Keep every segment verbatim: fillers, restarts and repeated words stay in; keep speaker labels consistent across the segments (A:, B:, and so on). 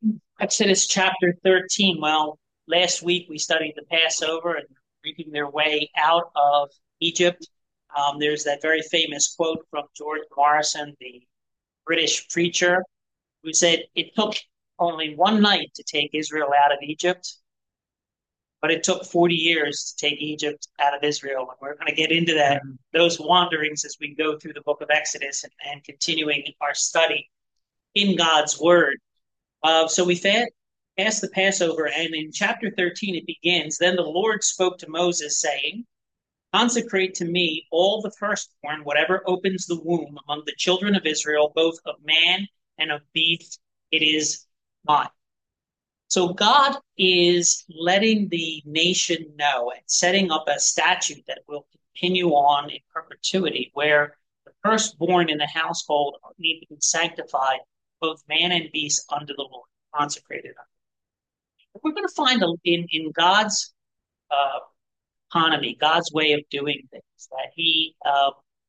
A: Exodus chapter thirteen. Well, last week we studied the Passover and making their way out of Egypt. Um, there's that very famous quote from George Morrison, the British preacher, who said, "It took only one night to take Israel out of Egypt, but it took forty years to take Egypt out of Israel." And we're going to get into that, those wanderings as we go through the book of Exodus and, and continuing our study in God's word. Uh, so we fa- passed the Passover, and in chapter thirteen it begins. Then the Lord spoke to Moses, saying, "Consecrate to me all the firstborn, whatever opens the womb among the children of Israel, both of man and of beast, it is mine." So God is letting the nation know and setting up a statute that will continue on in perpetuity, where the firstborn in the household need to be sanctified, both man and beast, under the Lord, consecrated. We're going to find in in God's uh, economy, God's way of doing things, that He uh,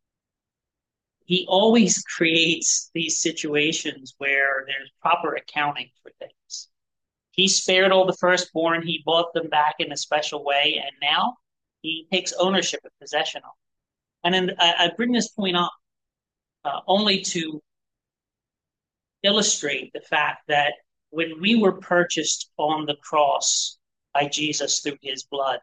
A: He always creates these situations where there's proper accounting for things. He spared all the firstborn. He bought them back in a special way, and now he takes ownership and possession of them. And then I, I bring this point up uh, only to illustrate the fact that when we were purchased on the cross by Jesus through his blood,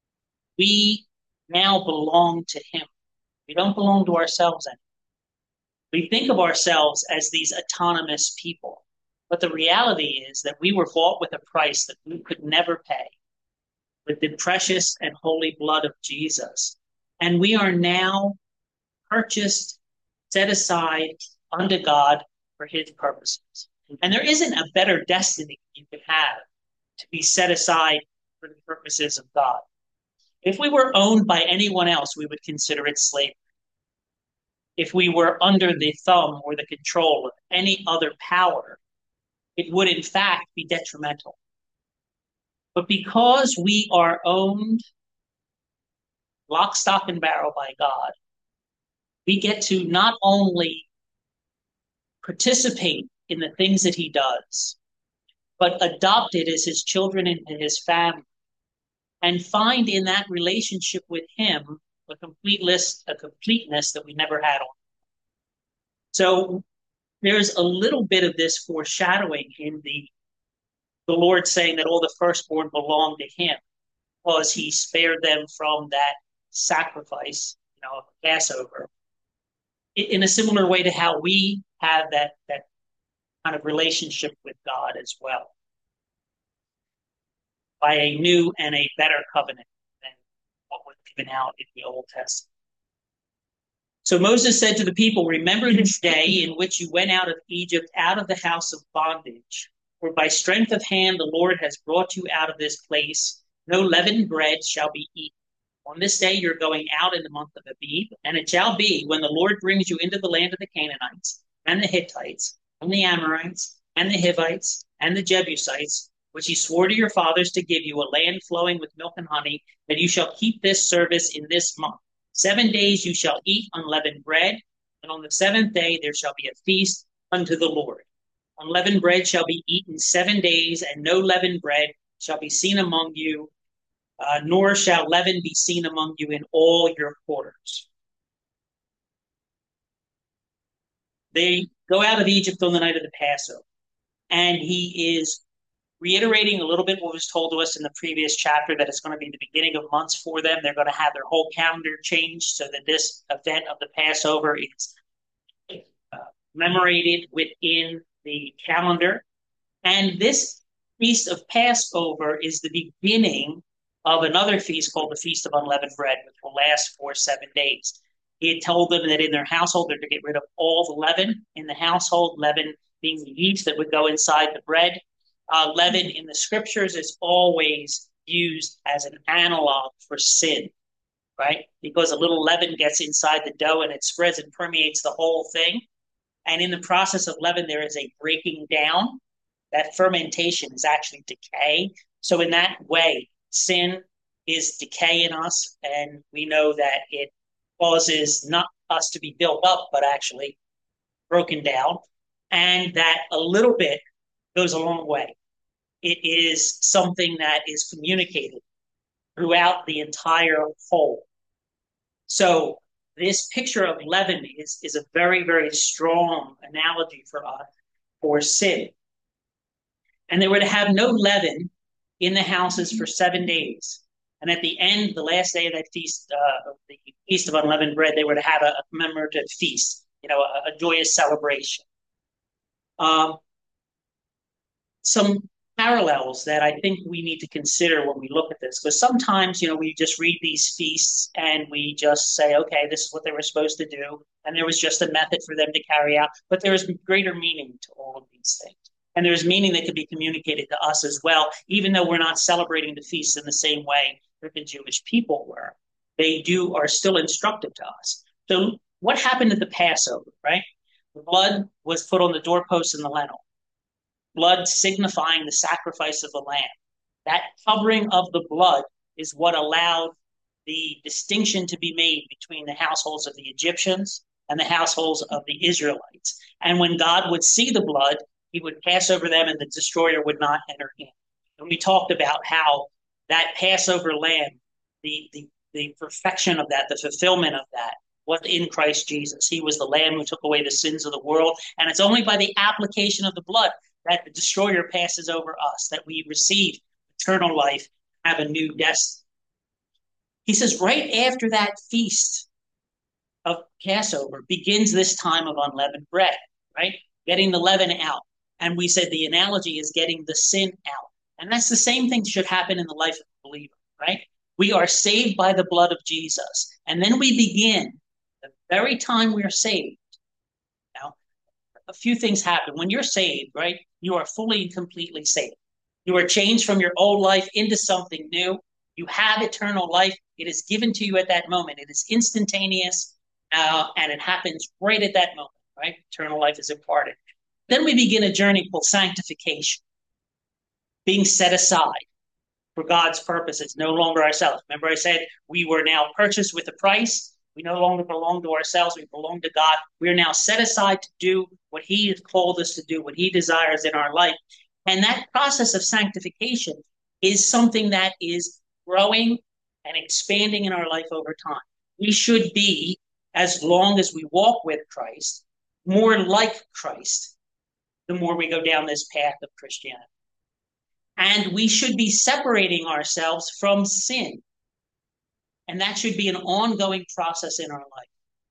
A: we now belong to him. We don't belong to ourselves anymore. We think of ourselves as these autonomous people. But the reality is that we were bought with a price that we could never pay, with the precious and holy blood of Jesus. And we are now purchased, set aside unto God for his purposes. And there isn't a better destiny you could have to be set aside for the purposes of God. If we were owned by anyone else, we would consider it slavery. If we were under the thumb or the control of any other power, it would in fact be detrimental. But because we are owned lock, stock, and barrel by God, we get to not only participate in the things that he does, but adopt it as his children and his family, and find in that relationship with him a complete list, a completeness that we never had on. So there's a little bit of this foreshadowing in the the Lord saying that all the firstborn belong to him, because he spared them from that sacrifice, you know, of Passover. In a similar way to how we have that that kind of relationship with God as well, by a new and a better covenant than what was given out in the Old Testament. So Moses said to the people, "Remember this day in which you went out of Egypt, out of the house of bondage. For by strength of hand the Lord has brought you out of this place. No leavened bread shall be eaten. On this day you're going out in the month of Abib, and it shall be when the Lord brings you into the land of the Canaanites, and the Hittites, and the Amorites, and the Hivites, and the Jebusites, which he swore to your fathers to give you, a land flowing with milk and honey, that you shall keep this service in this month. Seven days you shall eat unleavened bread, and on the seventh day there shall be a feast unto the Lord. Unleavened bread shall be eaten seven days, and no leavened bread shall be seen among you, uh, nor shall leaven be seen among you in all your quarters." They go out of Egypt on the night of the Passover, and he is reiterating a little bit what was told to us in the previous chapter, that it's going to be the beginning of months for them. They're going to have their whole calendar changed so that this event of the Passover is uh, commemorated within the calendar. And this feast of Passover is the beginning of another feast called the Feast of Unleavened Bread, which will last for seven days. He had told them that in their household they're to get rid of all the leaven in the household, leaven being the yeast that would go inside the bread. Uh, leaven in the scriptures is always used as an analog for sin, right? Because a little leaven gets inside the dough and it spreads and permeates the whole thing. And in the process of leaven, there is a breaking down. That fermentation is actually decay. So in that way, sin is decay in us, and we know that it causes not us to be built up, but actually broken down, and that a little bit goes a long way. It is something that is communicated throughout the entire whole. So this picture of leaven is, is a very, very strong analogy for us for sin. And they were to have no leaven in the houses for seven days. And at the end, the last day of that feast, uh, the Feast of Unleavened Bread, they were to have a, a commemorative feast, you know, a, a joyous celebration. Um, some parallels that I think we need to consider when we look at this, because sometimes, you know, we just read these feasts and we just say, okay, this is what they were supposed to do, and there was just a method for them to carry out, but there is greater meaning to all of these things. And there's meaning that could be communicated to us as well, even though we're not celebrating the feasts in the same way that the Jewish people were. They do are still instructive to us. So what happened at the Passover, right? The blood was put on the doorposts and the lintel. Blood signifying the sacrifice of the lamb. That covering of the blood is what allowed the distinction to be made between the households of the Egyptians and the households of the Israelites. And when God would see the blood, he would pass over them and the destroyer would not enter in. And we talked about how that Passover lamb, the, the, the perfection of that, the fulfillment of that, was in Christ Jesus. He was the lamb who took away the sins of the world. And it's only by the application of the blood that the destroyer passes over us, that we receive eternal life, have a new destiny. He says right after that feast of Passover begins this time of unleavened bread, right? Getting the leaven out. And we said the analogy is getting the sin out. And that's the same thing should happen in the life of the believer, right? We are saved by the blood of Jesus. And then we begin, the very time we are saved. Now, a few things happen. When you're saved, right, you are fully and completely saved. You are changed from your old life into something new. You have eternal life. It is given to you at that moment. It is instantaneous, uh, and it happens right at that moment, right? Eternal life is imparted. Then we begin a journey called sanctification, being set aside for God's purposes, no longer ourselves. Remember I said we were now purchased with a price. We no longer belong to ourselves. We belong to God. We are now set aside to do what he has called us to do, what he desires in our life. And that process of sanctification is something that is growing and expanding in our life over time. We should be, as long as we walk with Christ, more like Christ, the more we go down this path of Christianity. And we should be separating ourselves from sin. And that should be an ongoing process in our life.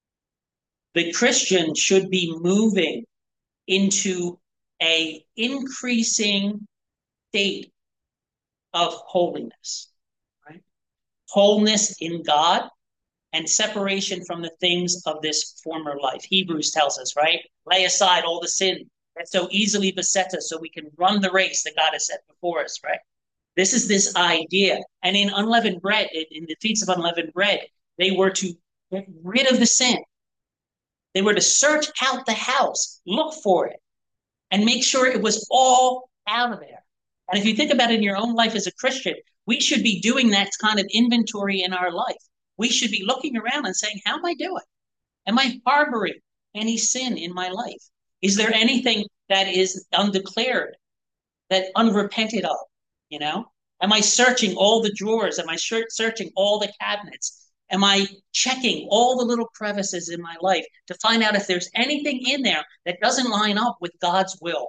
A: The Christian should be moving into a increasing state of holiness, right? Wholeness in God and separation from the things of this former life. Hebrews tells us, right? Lay aside all the sin that so easily besets us so we can run the race that God has set before us, right? This is this idea. And in unleavened bread, in, in the feast of unleavened bread, they were to get rid of the sin. They were to search out the house, look for it, and make sure it was all out of there. And if you think about it in your own life as a Christian, we should be doing that kind of inventory in our life. We should be looking around and saying, how am I doing? Am I harboring any sin in my life? Is there anything that is undeclared, that unrepented of? You know, am I searching all the drawers? Am I searching all the cabinets? Am I checking all the little crevices in my life to find out if there's anything in there that doesn't line up with God's will?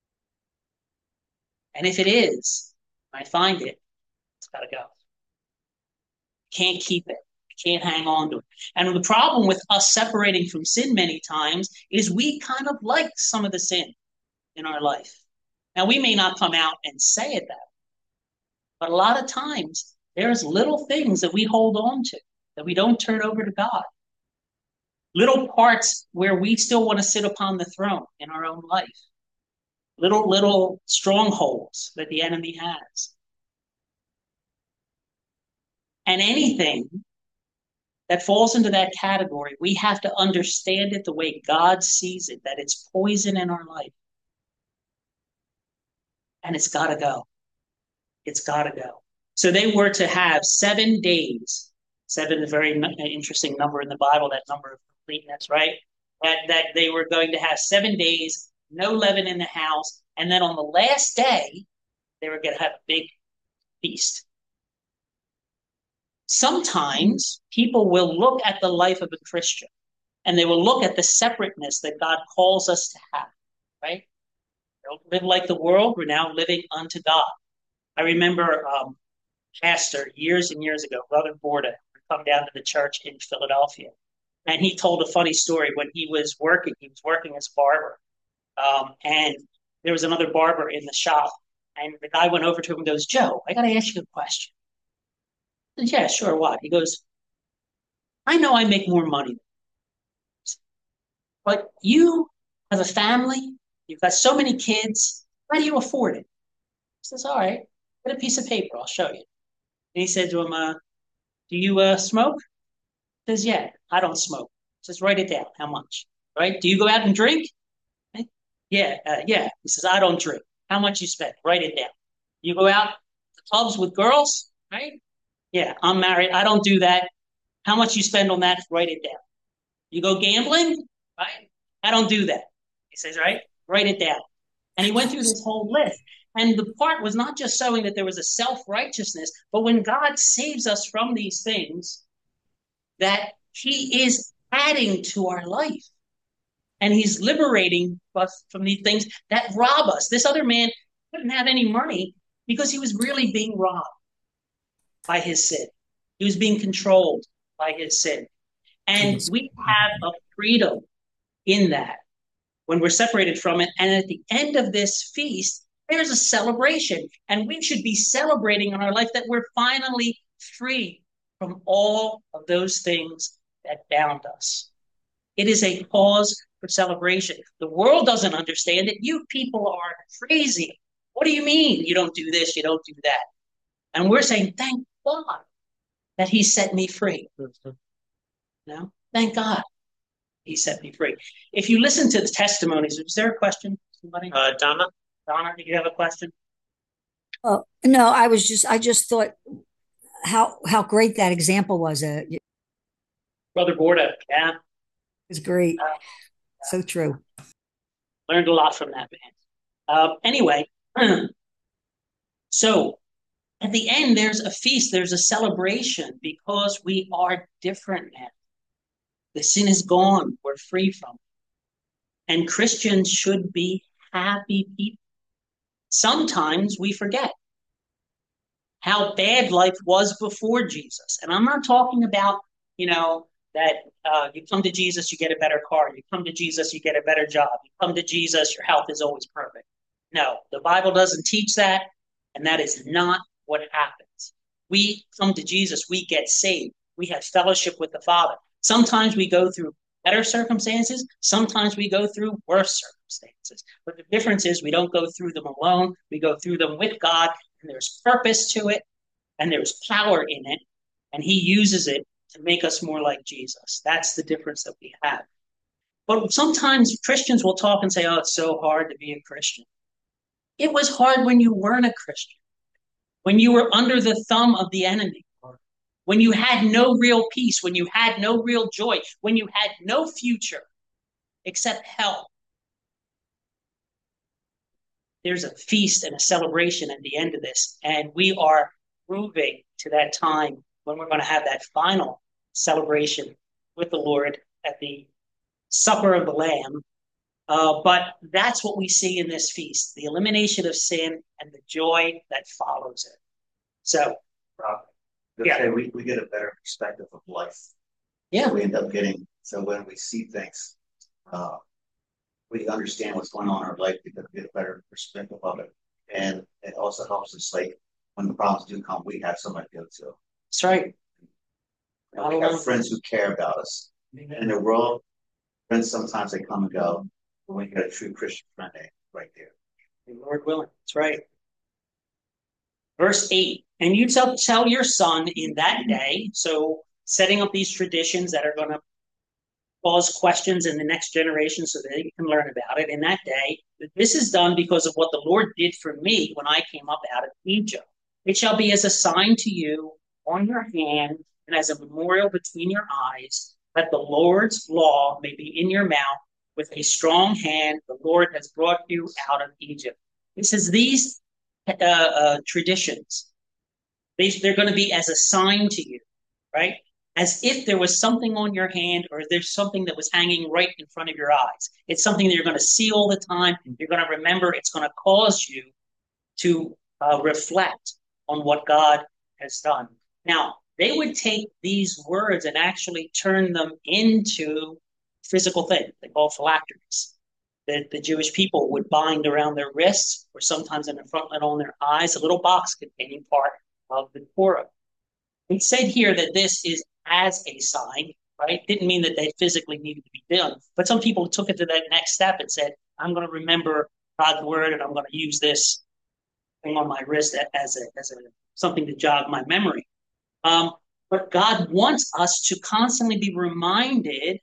A: And if it is, I find it, it's got to go. Can't keep it. Can't hang on to it. And the problem with us separating from sin many times is we kind of like some of the sin in our life. Now, we may not come out and say it that way, but a lot of times there's little things that we hold on to that we don't turn over to God. Little parts where we still want to sit upon the throne in our own life. Little, little strongholds that the enemy has. And anything that falls into that category, we have to understand it the way God sees it, that it's poison in our life. And it's got to go. It's got to go. So they were to have seven days. Seven is a very interesting number in the Bible, that number of completeness, right? That, that they were going to have seven days, no leaven in the house, And then on the last day, they were going to have a big feast. Sometimes people will look at the life of a Christian and they will look at the separateness that God calls us to have, right? Don't live like the world. We're now living unto God. I remember um, pastor years and years ago, Brother Borda, would come down to the church in Philadelphia. And he told a funny story when he was working. He was working as a barber. Um, and there was another barber in the shop. And the guy went over to him and goes, Joe, I got to ask you a question. I said, yeah, sure. What? He goes, I know I make more money, but you have a family. You've got so many kids. How do you afford it? He says, all right, get a piece of paper. I'll show you. And he said to him, uh, do you uh, smoke? He says, yeah, I don't smoke. He says, write it down. How much? Right? Do you go out and drink? Yeah, uh, yeah. He says, I don't drink. How much you spend? Write it down. You go out to clubs with girls, right? Yeah, I'm married. I don't do that. How much you spend on that? Write it down. You go gambling, right? I don't do that. He says, right? Write it down. And he went through this whole list. And the part was not just showing that there was a self-righteousness, but when God saves us from these things, that he is adding to our life. And he's liberating us from these things that rob us. This other man couldn't have any money because he was really being robbed by his sin. He was being controlled by his sin. And we have a freedom in that when we're separated from it. And at the end of this feast, there's a celebration. And we should be celebrating in our life that we're finally free from all of those things that bound us. It is a cause for celebration. The world doesn't understand it. You people are crazy. What do you mean you don't do this, you don't do that? And we're saying, thank God that he set me free. No, thank God he set me free. If you listen to the testimonies, is there a question? Somebody?
B: Uh, Donna?
A: Donna, do you have a question?
C: Oh, no, I was just I just thought how how great that example was. Uh, it
A: Brother Borda, yeah.
C: was great.
A: Uh,
C: So true.
A: learned a lot from that man. Uh, anyway, so at the end, there's a feast, there's a celebration because we are different now. The sin is gone, we're free from it. And Christians should be happy people. Sometimes we forget how bad life was before Jesus. And I'm not talking about, you know, that uh, you come to Jesus, you get a better car. You come to Jesus, you get a better job. You come to Jesus, your health is always perfect. No, the Bible doesn't teach that. And that is not what happens. We come to Jesus, we get saved. We have fellowship with the Father. Sometimes we go through better circumstances. Sometimes we go through worse circumstances. But the difference is we don't go through them alone. We go through them with God, and there's purpose to it, and there's power in it, and he uses it to make us more like Jesus. That's the difference that we have. But sometimes Christians will talk and say, oh, it's so hard to be a Christian. It was hard when you weren't a Christian, when you were under the thumb of the enemy, when you had no real peace, when you had no real joy, when you had no future except hell. There's a feast and a celebration at the end of this, and we are moving to that time when we're going to have that final celebration with the Lord at the supper of the Lamb. Uh, but that's what we see in this feast, the elimination of sin and the joy that follows it. So,
B: Rob,
A: yeah.
B: say we, we get a better perspective of life.
A: Yeah.
B: We end up getting, so when we see things, uh, we understand what's going on in our life because we get a better perspective of it. And it also helps us, like, when the problems do come, we have somebody to go to.
A: That's right.
B: And we have friends who care about us. In the world, friends sometimes they come and go, but when you get a true Christian friend, they right there.
A: Lord willing. That's right. Verse eight, and you tell, tell your son in that day, so setting up these traditions that are going to cause questions in the next generation so that you can learn about it in that day. This is done because of what the Lord did for me when I came up out of Egypt. It shall be as a sign to you on your hand and as a memorial between your eyes, that the Lord's law may be in your mouth. With a strong hand, the Lord has brought you out of Egypt. It says these uh, uh, traditions, they, they're going to be as a sign to you, right? As if there was something on your hand or there's something that was hanging right in front of your eyes. It's something that you're going to see all the time. You're going to remember. It's going to cause you to uh, reflect on what God has done. Now, they would take these words and actually turn them into physical things. They call phylacteries. That the Jewish people would bind around their wrists or sometimes in the frontlet on their eyes, a little box containing part of the Torah. It said here that this is as a sign, right? Didn't mean that they physically needed to be done, but some people took it to that next step and said, I'm going to remember God's word and I'm going to use this thing on my wrist as a, as a something to jog my memory. Um, but God wants us to constantly be reminded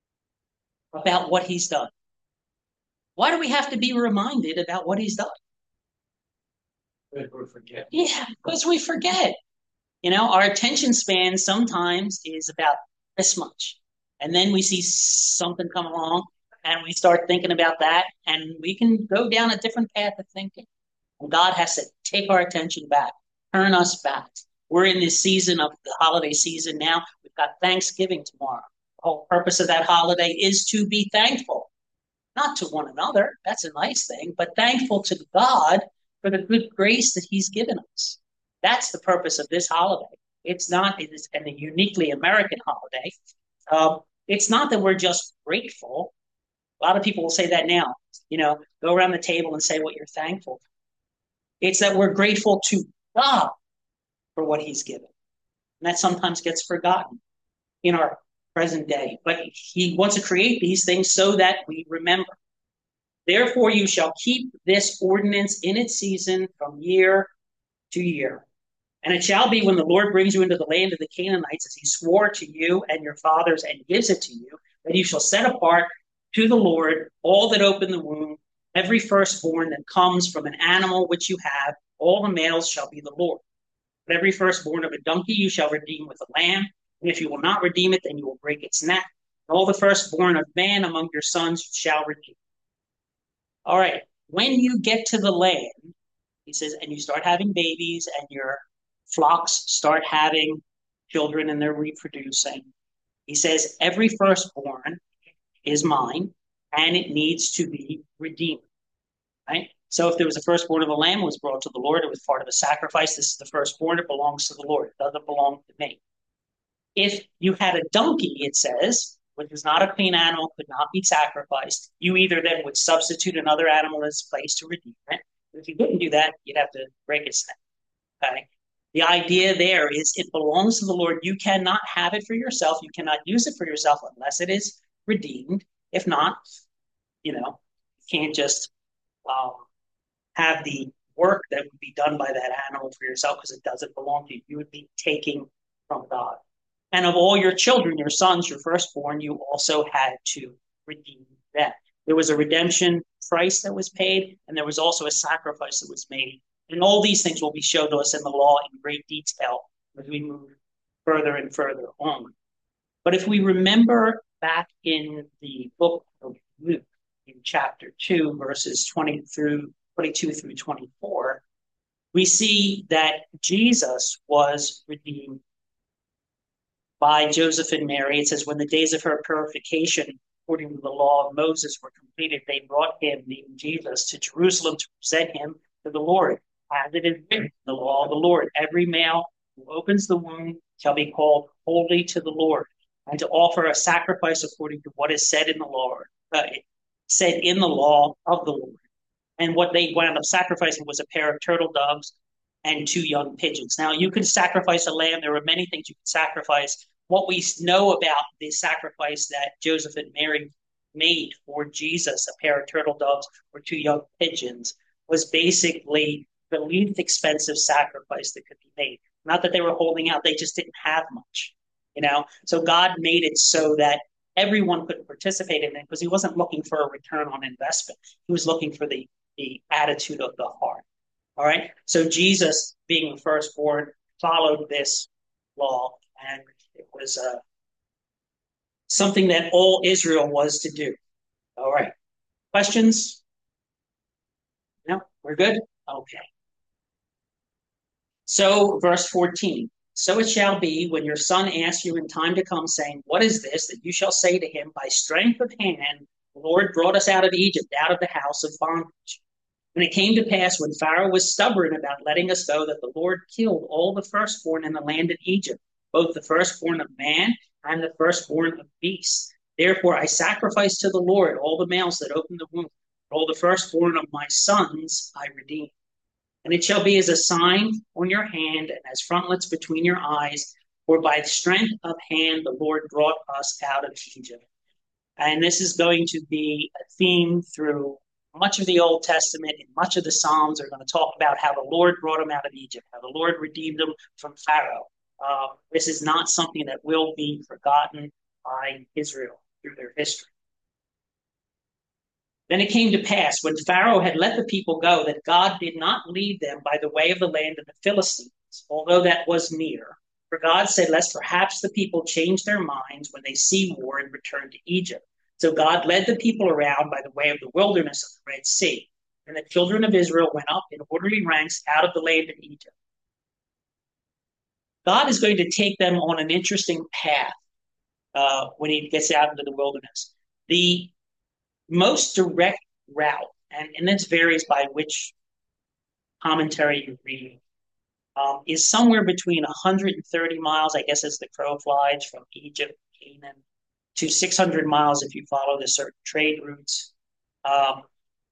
A: about what he's done. Why do we have to be reminded about what he's done?
D: Because we forget.
A: Yeah, because we forget. You know, our attention span sometimes is about this much. And then we see something come along and we start thinking about that and we can go down a different path of thinking. And God has to take our attention back, turn us back. We're in this season of the holiday season now. We've got Thanksgiving tomorrow. The whole purpose of that holiday is to be thankful, not to one another. That's a nice thing, but thankful to God for the good grace that he's given us. That's the purpose of this holiday. It's not, it is a uniquely American holiday. Um, it's not that we're just grateful. A lot of people will say that now, you know, go around the table and say what you're thankful for. It's that we're grateful to God for what he's given. And that sometimes gets forgotten in our present day. But he wants to create these things so that we remember. Therefore, you shall keep this ordinance in its season from year to year. And it shall be when the Lord brings you into the land of the Canaanites, as he swore to you and your fathers and gives it to you, that you shall set apart to the Lord all that open the womb, every firstborn that comes from an animal which you have, all the males shall be the Lord. But every firstborn of a donkey you shall redeem with a lamb, and if you will not redeem it, then you will break its neck. And all the firstborn of man among your sons you shall redeem. All right, when you get to the land, he says, and you start having babies and your flocks start having children and they're reproducing. He says, every firstborn is mine and it needs to be redeemed, right? So if there was a firstborn of a lamb was brought to the Lord, it was part of a sacrifice. This is the firstborn. It belongs to the Lord. It doesn't belong to me. If you had a donkey, it says, which is not a clean animal, could not be sacrificed, you either then would substitute another animal in its place to redeem it. If you didn't do that, you'd have to break its neck. Okay? The idea there is it belongs to the Lord. You cannot have it for yourself. You cannot use it for yourself unless it is redeemed. If not, you know, you can't just um, have the work that would be done by that animal for yourself because it doesn't belong to you. You would be taking from God. And of all your children, your sons, your firstborn, you also had to redeem them. There was a redemption price that was paid, and there was also a sacrifice that was made. And all these things will be shown to us in the law in great detail as we move further and further on. But if we remember back in the book of Luke, in chapter two, verses twenty through twenty-two through twenty-four, we see that Jesus was redeemed by Joseph and Mary. It says, when the days of her purification, according to the law of Moses, were completed, they brought him, named Jesus, to Jerusalem to present him to the Lord. As it is written in the law of the Lord, every male who opens the womb shall be called holy to the Lord, and to offer a sacrifice according to what is said in the law, uh, said in the law of the Lord. And what they wound up sacrificing was a pair of turtle doves and two young pigeons. Now, you could sacrifice a lamb. There were many things you could sacrifice. What we know about the sacrifice that Joseph and Mary made for Jesus, a pair of turtle doves or two young pigeons, was basically the least expensive sacrifice that could be made. Not that they were holding out, they just didn't have much, you know? So God made it so that everyone could participate in it because he wasn't looking for a return on investment. He was looking for the, the attitude of the heart. All right. So Jesus, being the firstborn, followed this law, and it was uh, something that all Israel was to do. All right. Questions? No? We're good? Okay. So, verse fourteen. So it shall be when your son asks you in time to come, saying, what is this? That you shall say to him, by strength of hand, the Lord brought us out of Egypt, out of the house of bondage. And it came to pass when Pharaoh was stubborn about letting us go, that the Lord killed all the firstborn in the land of Egypt, both the firstborn of man and the firstborn of beasts. Therefore I sacrificed to the Lord all the males that opened the womb, all the firstborn of my sons I redeemed. And it shall be as a sign on your hand and as frontlets between your eyes, for by strength of hand the Lord brought us out of Egypt. And this is going to be a theme through much of the Old Testament, and much of the Psalms are going to talk about how the Lord brought them out of Egypt, how the Lord redeemed them from Pharaoh. Uh, this is not something that will be forgotten by Israel through their history. Then it came to pass, when Pharaoh had let the people go, that God did not lead them by the way of the land of the Philistines, although that was near. For God said, lest perhaps the people change their minds when they see war and return to Egypt. So God led the people around by the way of the wilderness of the Red Sea. And the children of Israel went up in orderly ranks out of the land of Egypt. God is going to take them on an interesting path uh, when he gets out into the wilderness. The most direct route, and, and this varies by which commentary you read, um, is somewhere between one hundred thirty miles, I guess as the crow flies, from Egypt, Canaan, to six hundred miles if you follow the certain trade routes. Um,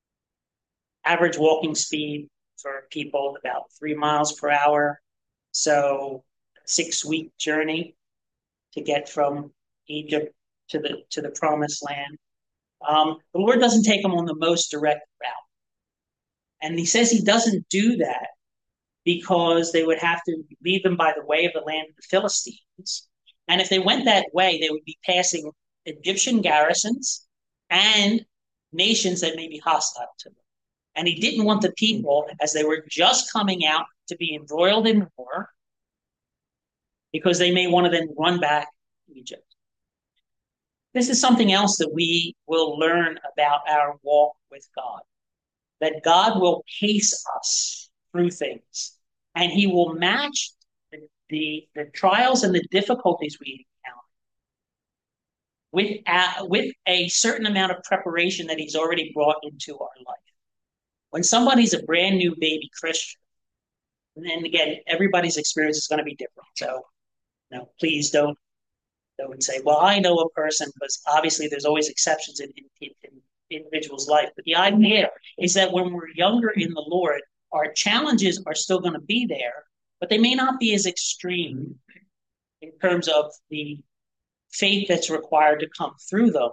A: average walking speed for people about three miles per hour. So six-week journey to get from Egypt to the to the promised land. Um, the Lord doesn't take them on the most direct route. And he says he doesn't do that because they would have to lead them by the way of the land of the Philistines. And if they went that way, they would be passing Egyptian garrisons and nations that may be hostile to them. And he didn't want the people, as they were just coming out, to be embroiled in war, because they may want to then run back to Egypt. This is something else that we will learn about our walk with God, that God will pace us through things, and he will match the, the, the trials and the difficulties we encounter with a, with a certain amount of preparation that he's already brought into our life. When somebody's a brand new baby Christian, and then again, everybody's experience is going to be different. So, you know, please don't don't say, well, I know a person, because obviously there's always exceptions in, in, in individual's life. But the idea is that when we're younger in the Lord, our challenges are still going to be there, but they may not be as extreme in terms of the faith that's required to come through them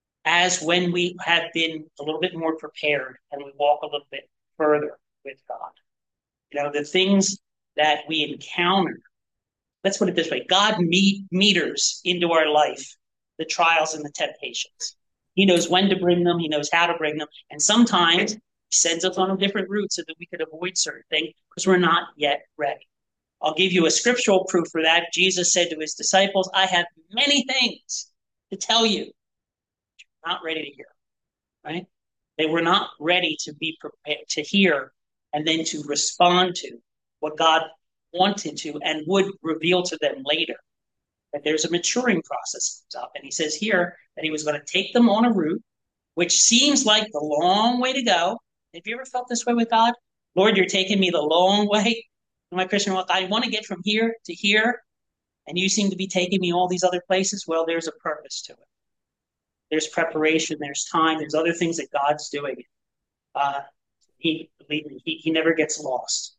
A: as when we have been a little bit more prepared and we walk a little bit further with God. You know, the things that we encounter, let's put it this way, God meet, meters into our life the trials and the temptations. He knows when to bring them. He knows how to bring them. And sometimes he sends us on a different route so that we could avoid certain things because we're not yet ready. I'll give you a scriptural proof for that. Jesus said to his disciples, I have many things to tell you, but you're not ready to hear. Right? They were not ready to be prepared to hear and then to respond to what God wanted to and would reveal to them later. That there's a maturing process comes up. And he says here that he was going to take them on a route which seems like the long way to go. Have you ever felt this way with God? Lord, you're taking me the long way in my Christian walk. I want to get from here to here, and you seem to be taking me all these other places. Well, there's a purpose to it. There's preparation, there's time, there's other things that God's doing. Uh, he, believe me, he, he never gets lost.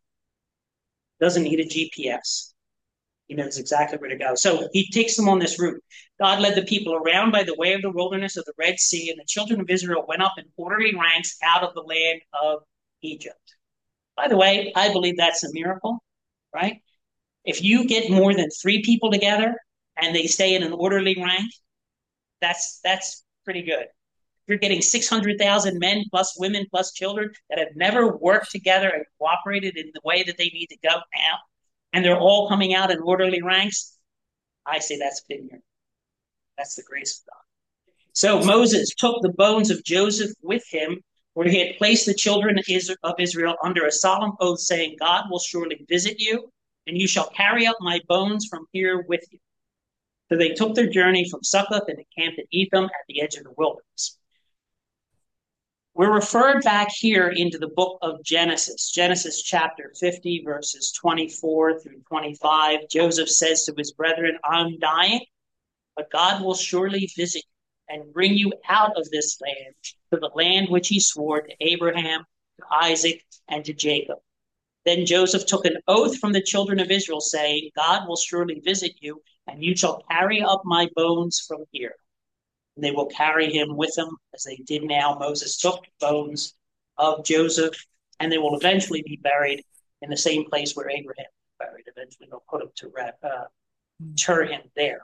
A: Doesn't need a G P S. He knows exactly where to go. So he takes them on this route. God led the people around by the way of the wilderness of the Red Sea, and the children of Israel went up in orderly ranks out of the land of Egypt. By the way, I believe that's a miracle, right? If you get more than three people together and they stay in an orderly rank, that's that's pretty good. If you're getting six hundred thousand men plus women plus children that have never worked together and cooperated in the way that they need to go now, and they're all coming out in orderly ranks, I say that's a big miracle. That's the grace of God. So Moses took the bones of Joseph with him where he had placed the children of Israel under a solemn oath, saying, God will surely visit you, and you shall carry up my bones from here with you. So they took their journey from Succoth and encamped at Etham at the edge of the wilderness. We're referred back here into the book of Genesis, Genesis chapter fifty, verses twenty-four through twenty-five. Joseph says to his brethren, I'm dying, but God will surely visit you and bring you out of this land to the land which he swore to Abraham, to Isaac, and to Jacob. Then Joseph took an oath from the children of Israel, saying, God will surely visit you, and you shall carry up my bones from here. And they will carry him with them, as they did now. Moses took the bones of Joseph, and they will eventually be buried in the same place where Abraham was buried. Eventually, they'll put him to uh, inter him there.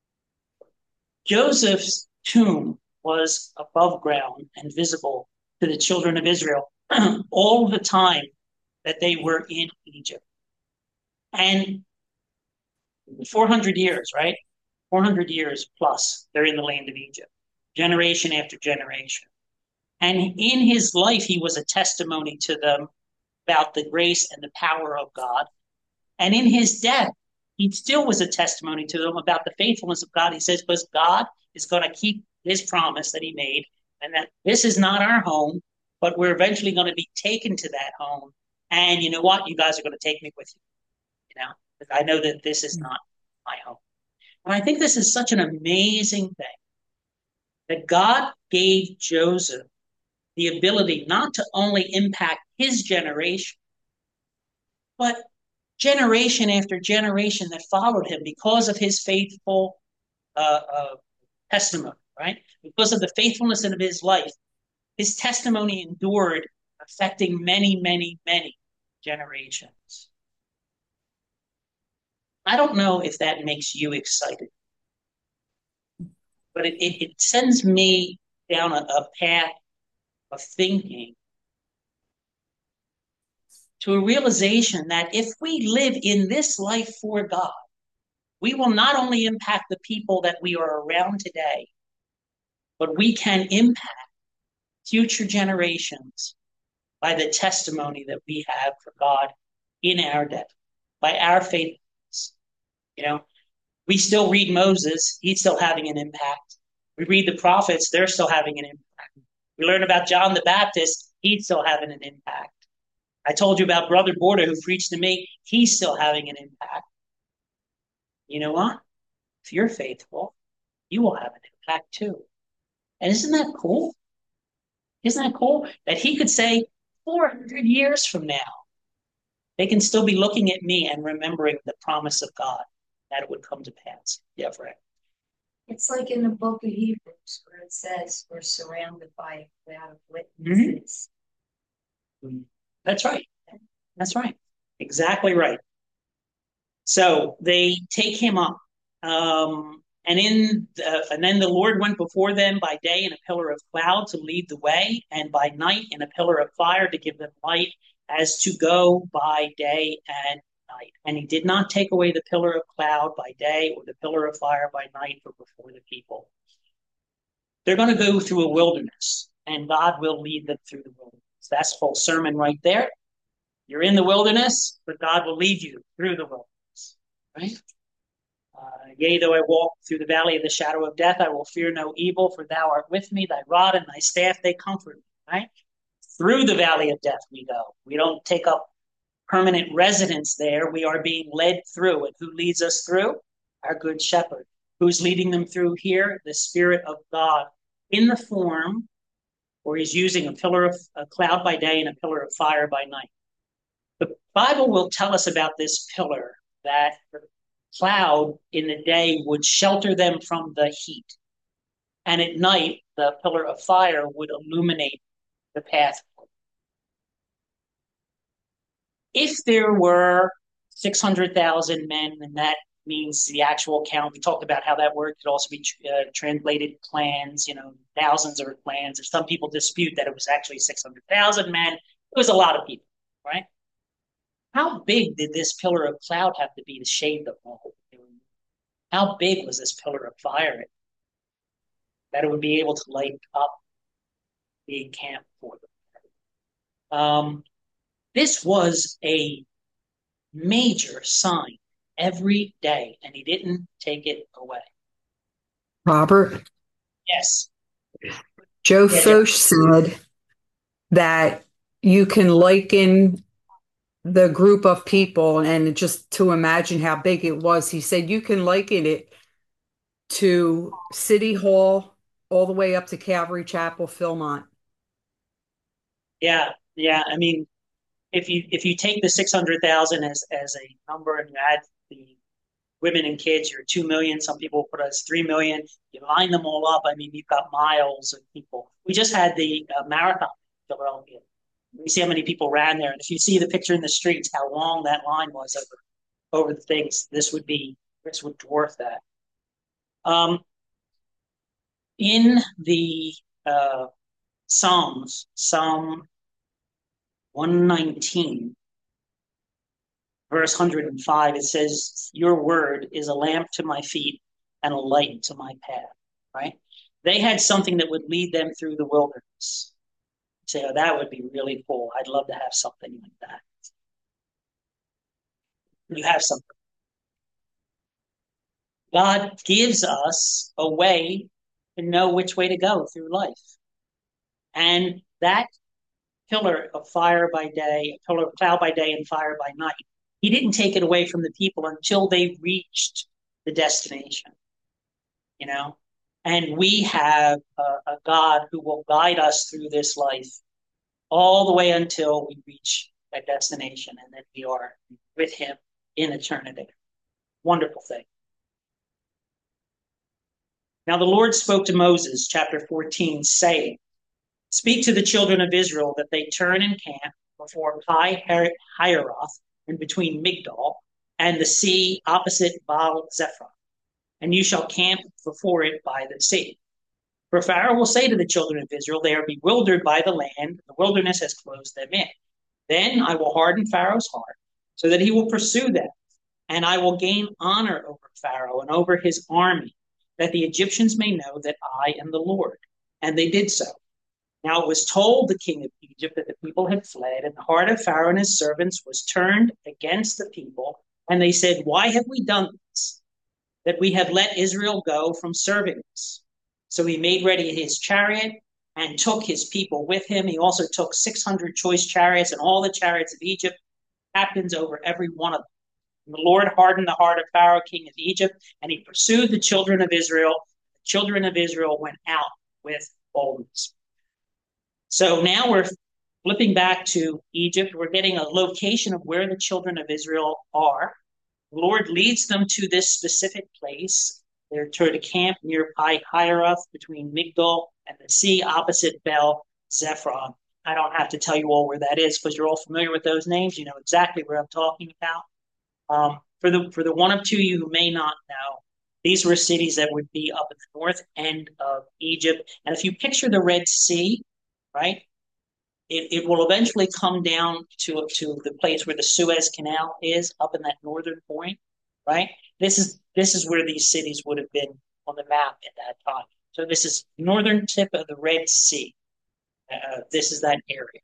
A: Joseph's tomb was above ground and visible to the children of Israel all the time that they were in Egypt. And four hundred years, right? four hundred years plus, they're in the land of Egypt, generation after generation. And in his life, he was a testimony to them about the grace and the power of God. And in his death, he still was a testimony to them about the faithfulness of God. He says, because God is going to keep his promise that he made, and that this is not our home, but we're eventually going to be taken to that home. And you know what? You guys are going to take me with you. You know, because I know that this is not my home. And I think this is such an amazing thing that God gave Joseph the ability not to only impact his generation, but generation after generation that followed him because of his faithful uh, uh, testimony, right? Because of the faithfulness of his life, his testimony endured, affecting many, many, many generations. I don't know if that makes you excited, but it, it, it sends me down a, a path of thinking to a realization that if we live in this life for God, we will not only impact the people that we are around today, but we can impact future generations by the testimony that we have for God in our death, by our faithfulness. You know, we still read Moses, he's still having an impact. We read the prophets, they're still having an impact. We learn about John the Baptist, he's still having an impact. I told you about Brother Border who preached to me, he's still having an impact. You know what? If you're faithful, you will have an impact too. And isn't that cool? Isn't that cool? That he could say four hundred years from now, they can still be looking at me and remembering the promise of God that it would come to pass. Yeah, Frank.
D: It's like in the book of Hebrews where it says we're surrounded by a cloud of witnesses.
A: Mm-hmm. That's right. That's right. Exactly right. So they take him up. Um, and in the, and then the Lord went before them by day in a pillar of cloud to lead the way, and by night in a pillar of fire to give them light, as to go by day and night. And he did not take away the pillar of cloud by day or the pillar of fire by night from before the people. They're going to go through a wilderness, and God will lead them through the wilderness. That's the whole sermon right there. You're in the wilderness, but God will lead you through the wilderness, right? Uh, Yea, though I walk through the valley of the shadow of death, I will fear no evil, for thou art with me, thy rod and thy staff, they comfort me, right? Through the valley of death we go. We don't take up permanent residence there. We are being led through. And who leads us through? Our good shepherd. Who's leading them through here? The Spirit of God in the form, or he's using a pillar of a cloud by day and a pillar of fire by night. The Bible will tell us about this pillar, that the cloud in the day would shelter them from the heat. And at night, the pillar of fire would illuminate the path. If there were six hundred thousand men, and that means the actual count, we talked about how that word could also be uh, translated clans, you know, thousands or clans. If some people dispute that it was actually six hundred thousand men, it was a lot of people, right? How big did this pillar of cloud have to be to shade the whole? How big was this pillar of fire that it would be able to light up the camp for them? Um, this was a major sign every day, and he didn't take it away.
E: Robert,
A: Yes.
E: Joe
A: Yeah, Joe.
E: Foch said that you can liken the group of people, and just to imagine how big it was, he said you can liken it to City Hall all the way up to Calvary Chapel, Philmont.
A: Yeah, yeah. I mean, if you if you take the six hundred thousand as as a number and you add the women and kids, you're two million. Some people put us three million. You line them all up. I mean, you've got miles of people. We just had the uh, marathon in Philadelphia. We see how many people ran there, and if you see the picture in the streets, how long that line was over over the things, this would be this would dwarf that. Um, in the uh, Psalms, Psalm one nineteen, verse one hundred five, it says, your word is a lamp to my feet and a light to my path, right? They had something that would lead them through the wilderness. You say, oh, that would be really cool. I'd love to have something like that. You have something. God gives us a way to know which way to go through life. And that pillar of fire by day, a pillar of cloud by day and fire by night, he didn't take it away from the people until they reached the destination, you know? And we have a, a God who will guide us through this life all the way until we reach that destination, and then we are with him in eternity. Wonderful thing. Now the Lord spoke to Moses, chapter fourteen, saying, speak to the children of Israel that they turn and camp before Pi Hiroth and between Migdol and the sea opposite Baal Zephon, and you shall camp before it by the sea. For Pharaoh will say to the children of Israel, they are bewildered by the land, the wilderness has closed them in. Then I will harden Pharaoh's heart, so that he will pursue them, and I will gain honor over Pharaoh and over his army, that the Egyptians may know that I am the Lord. And they did so. Now it was told the king of Egypt that the people had fled, and the heart of Pharaoh and his servants was turned against the people. And they said, why have we done this, that we have let Israel go from serving us? So he made ready his chariot and took his people with him. He also took six hundred choice chariots and all the chariots of Egypt, captains over every one of them. And the Lord hardened the heart of Pharaoh, king of Egypt, and he pursued the children of Israel. The children of Israel went out with boldness. So now we're flipping back to Egypt. We're getting a location of where the children of Israel are. The Lord leads them to this specific place. They're toward a camp near Pi Hiroth between Migdol and the sea opposite Baal Zephon. I don't have to tell you all where that is because you're all familiar with those names. You know exactly where I'm talking about. Um, for the for the one of two of you who may not know, these were cities that would be up at the north end of Egypt. And if you picture the Red Sea, right, it, it will eventually come down to, to the place where the Suez Canal is, up in that northern point, right? This is this is where these cities would have been on the map at that time. So this is northern tip of the Red Sea. Uh, this is that area.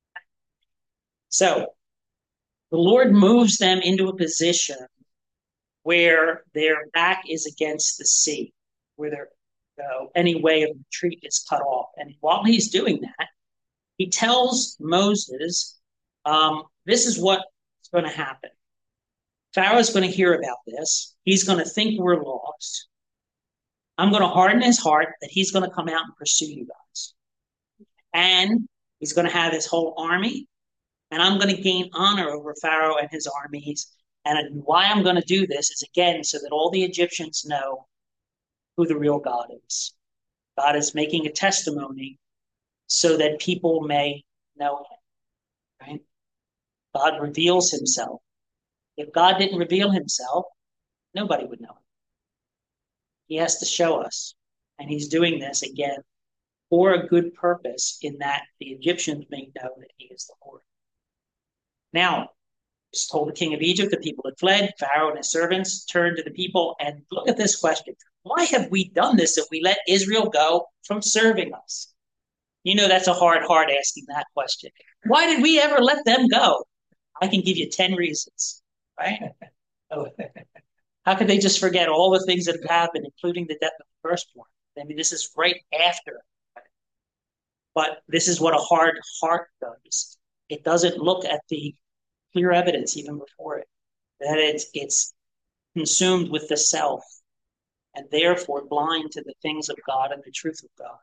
A: So the Lord moves them into a position where their back is against the sea, where their uh, any way of retreat is cut off. And while he's doing that, he tells Moses, um, this is what's going to happen. Pharaoh's going to hear about this. He's going to think we're lost. I'm going to harden his heart that he's going to come out and pursue you guys. And he's going to have his whole army. And I'm going to gain honor over Pharaoh and his armies. And why I'm going to do this is, again, so that all the Egyptians know who the real God is. God is making a testimony so that people may know him, right? God reveals himself. If God didn't reveal himself, nobody would know him. He has to show us. And he's doing this, again, for a good purpose, in that the Egyptians may know that he is the Lord. Now, he's told the king of Egypt the people had fled. Pharaoh and his servants turned to the people, and look at this question. Why have we done this if we let Israel go from serving us? You know, that's a hard heart asking that question. Why did we ever let them go? I can give you ten reasons, right? How could they just forget all the things that have happened, including the death of the firstborn? I mean, this is right after. But this is what a hard heart does. It doesn't look at the clear evidence even before it, that it's it's consumed with the self and therefore blind to the things of God and the truth of God.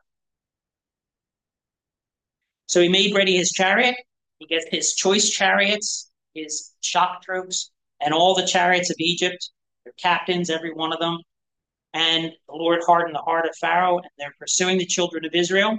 A: So he made ready his chariot. He gets his choice chariots, his shock troops, and all the chariots of Egypt, their captains, every one of them. And the Lord hardened the heart of Pharaoh, and they're pursuing the children of Israel.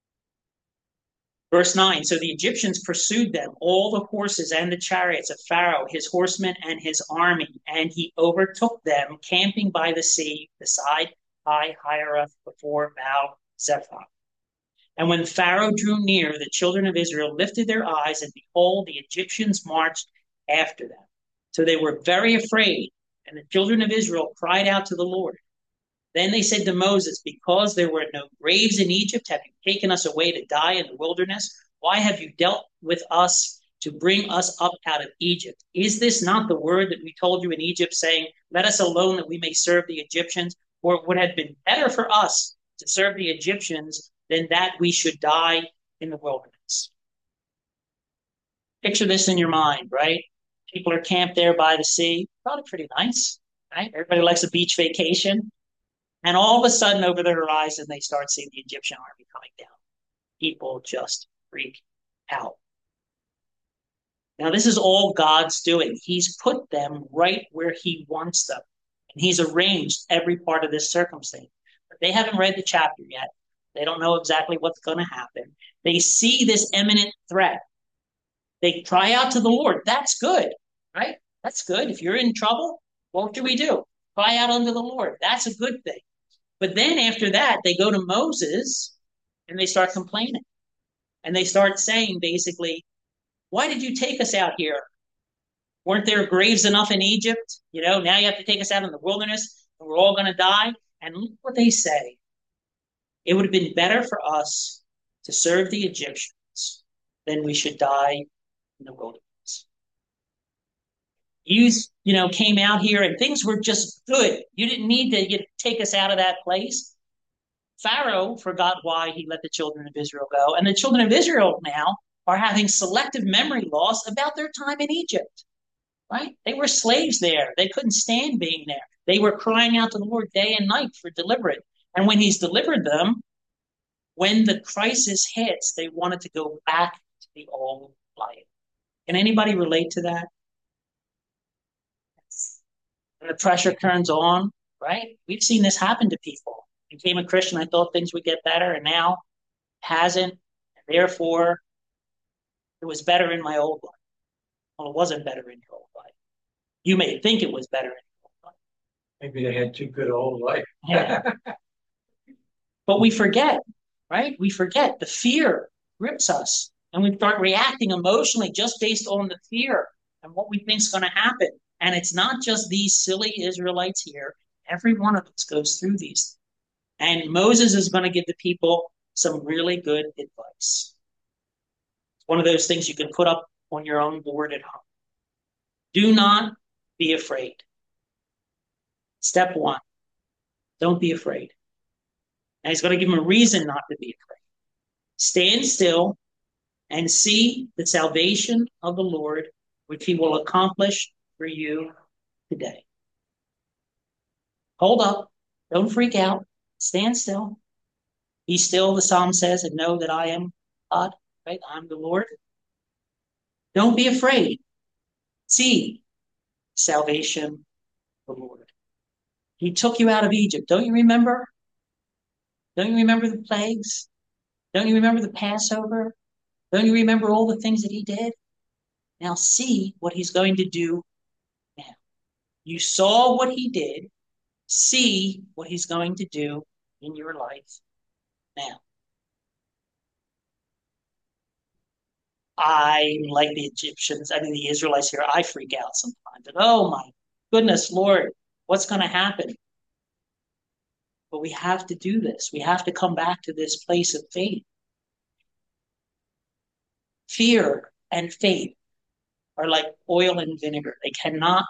A: Verse nine, so the Egyptians pursued them, all the horses and the chariots of Pharaoh, his horsemen and his army, and he overtook them, camping by the sea, beside Pi-hahiroth, before Baal-zephon. And when Pharaoh drew near, the children of Israel lifted their eyes, and behold, the Egyptians marched after them. So they were very afraid, and the children of Israel cried out to the Lord. Then they said to Moses, because there were no graves in Egypt, have you taken us away to die in the wilderness? Why have you dealt with us to bring us up out of Egypt? Is this not the word that we told you in Egypt, saying, let us alone that we may serve the Egyptians? Or it would have been better for us to serve the Egyptians than that we should die in the wilderness. Picture this in your mind, right? People are camped there by the sea. Probably pretty nice, right? Everybody likes a beach vacation. And all of a sudden, over the horizon, they start seeing the Egyptian army coming down. People just freak out. Now, this is all God's doing. He's put them right where he wants them. And he's arranged every part of this circumstance. But they haven't read the chapter yet. They don't know exactly what's going to happen. They see this imminent threat. They cry out to the Lord. That's good, right? That's good. If you're in trouble, what should we do? Cry out unto the Lord. That's a good thing. But then after that, they go to Moses and they start complaining. And they start saying, basically, why did you take us out here? Weren't there graves enough in Egypt? You know, now you have to take us out in the wilderness and we're all going to die. And look what they say. It would have been better for us to serve the Egyptians than we should die in the wilderness. You, you know, came out here and things were just good. You didn't need to get, take us out of that place. Pharaoh forgot why he let the children of Israel go. And the children of Israel now are having selective memory loss about their time in Egypt, right? They were slaves there. They couldn't stand being there. They were crying out to the Lord day and night for deliverance. And when he's delivered them, when the crisis hits, they wanted to go back to the old life. Can anybody relate to that? When the pressure turns on, right? We've seen this happen to people. I became a Christian, I thought things would get better, and now it hasn't. And therefore, it was better in my old life. Well, it wasn't better in your old life. You may think it was better in your old life.
F: Maybe they had too good a old life.
A: Yeah. But we forget, right? We forget. The fear grips us, and we start reacting emotionally just based on the fear and what we think is going to happen. And it's not just these silly Israelites here. Every one of us goes through these. And Moses is going to give the people some really good advice. It's one of those things you can put up on your own board at home. Do not be afraid. Step one, don't be afraid. And he's going to give them a reason not to be afraid. Stand still and see the salvation of the Lord, which he will accomplish for you today. Hold up. Don't freak out. Stand still. Be still, the psalm says, and know that I am God, right? I'm the Lord. Don't be afraid. See salvation of the Lord. He took you out of Egypt. Don't you remember? Don't you remember the plagues? Don't you remember the Passover? Don't you remember all the things that he did? Now see what he's going to do now. You saw what he did. See what he's going to do in your life now. I, like the Egyptians, I mean the Israelites here, I freak out sometimes. And, oh my goodness, Lord, what's going to happen? But we have to do this. We have to come back to this place of faith. Fear and faith are like oil and vinegar. They cannot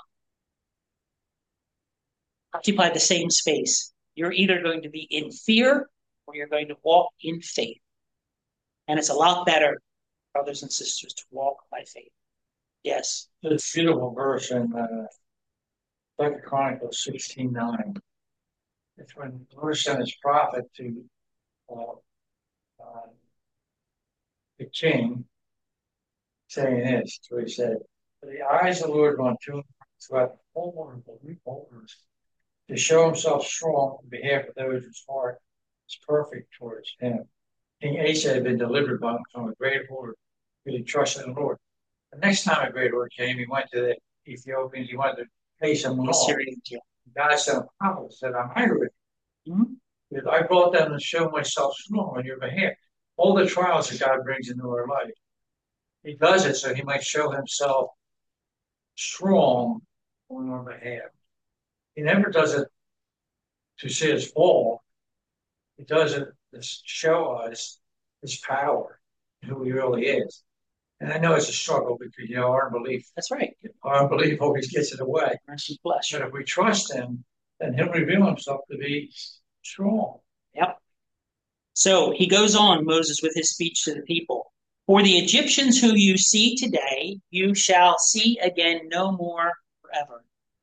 A: occupy the same space. You're either going to be in fear or you're going to walk in faith. And it's a lot better, brothers and sisters, to walk by faith. Yes.
F: It's a beautiful verse in uh, Second Chronicles sixteen nine. It's when the Lord sent his prophet to uh, uh, the king, saying this. So he said, "The eyes of the Lord run to throughout the whole world, the whole earth, to show himself strong on behalf of those whose heart is perfect towards him." King Asa had been delivered by, from a great horde because he trusted in the Lord. The next time a great horde came, he went to the Ethiopians. He wanted to pay some off. God sent a prophet, said, "I'm angry with you. Mm-hmm. Because I brought them to show myself strong on your behalf." All the trials that God brings into our life, he does it so he might show himself strong on our behalf. He never does it to see us fall. He does it to show us his power, who he really is. And I know it's a struggle because, you know, our unbelief.
A: That's right.
F: Our unbelief always gets in the way.
A: Flesh.
F: But if we trust him, then he'll reveal himself to be strong.
A: Yep. So he goes on, Moses, with his speech to the people. "For the Egyptians who you see today, you shall see again no more forever."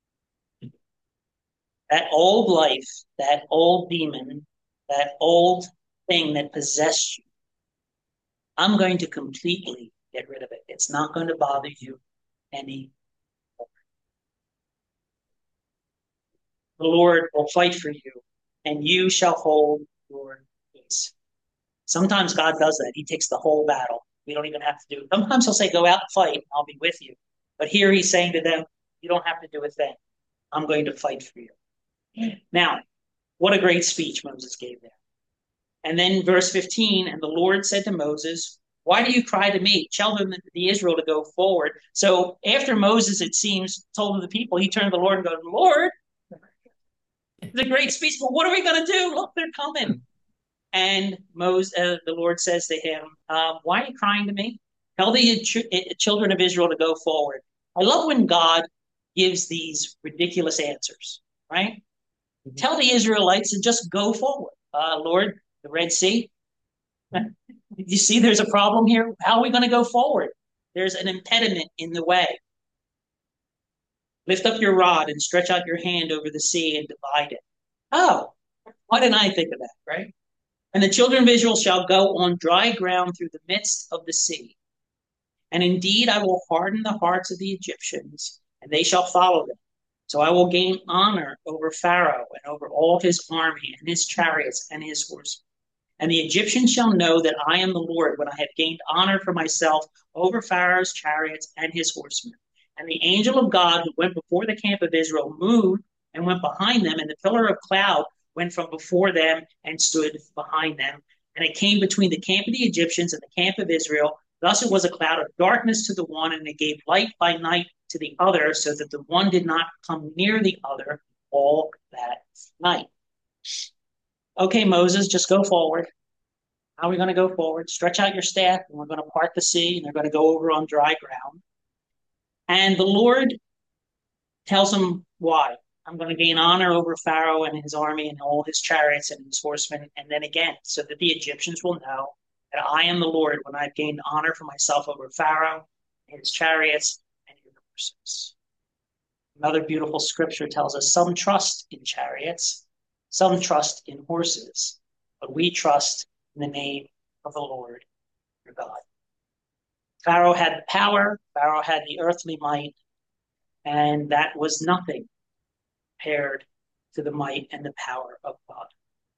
A: That old life, that old demon, that old thing that possessed you, I'm going to completely get rid of it. It's not going to bother you anymore. The Lord will fight for you, and you shall hold your peace. Sometimes God does that. He takes the whole battle. We don't even have to do it. Sometimes he'll say, "Go out and fight, and I'll be with you." But here he's saying to them, you don't have to do a thing. I'm going to fight for you. Now, what a great speech Moses gave there. And then verse fifteen, "And the Lord said to Moses, why do you cry to me? Tell them, the Israel, to go forward." So after Moses, it seems, told the people, he turned to the Lord and goes, "Lord, it's a great speech, but what are we going to do? Look, they're coming." And Moses, uh, the Lord says to him, um, "Why are you crying to me? Tell the ch- children of Israel to go forward." I love when God gives these ridiculous answers, right? Mm-hmm. Tell the Israelites to just go forward. Uh, Lord, the Red Sea, you see there's a problem here? How are we going to go forward? There's an impediment in the way. "Lift up your rod and stretch out your hand over the sea and divide it." Oh, why didn't I think of that, right? "And the children of Israel shall go on dry ground through the midst of the sea. And indeed I will harden the hearts of the Egyptians, and they shall follow them. So I will gain honor over Pharaoh and over all his army and his chariots and his horsemen. And the Egyptians shall know that I am the Lord when I have gained honor for myself over Pharaoh's chariots and his horsemen." And the angel of God who went before the camp of Israel moved and went behind them, and the pillar of cloud went from before them and stood behind them. And it came between the camp of the Egyptians and the camp of Israel. Thus it was a cloud of darkness to the one, and it gave light by night to the other, so that the one did not come near the other all that night. "Okay, Moses, just go forward." How are we going to go forward? "Stretch out your staff, and we're going to part the sea, and they're going to go over on dry ground." And the Lord tells him why. "I'm going to gain honor over Pharaoh and his army and all his chariots and his horsemen." And then again, so that the Egyptians will know that I am the Lord when I've gained honor for myself over Pharaoh, his chariots, and his horses. Another beautiful scripture tells us some trust in chariots, some trust in horses, but we trust in the name of the Lord your God. Pharaoh had the power, Pharaoh had the earthly might, and that was nothing compared to the might and the power of God.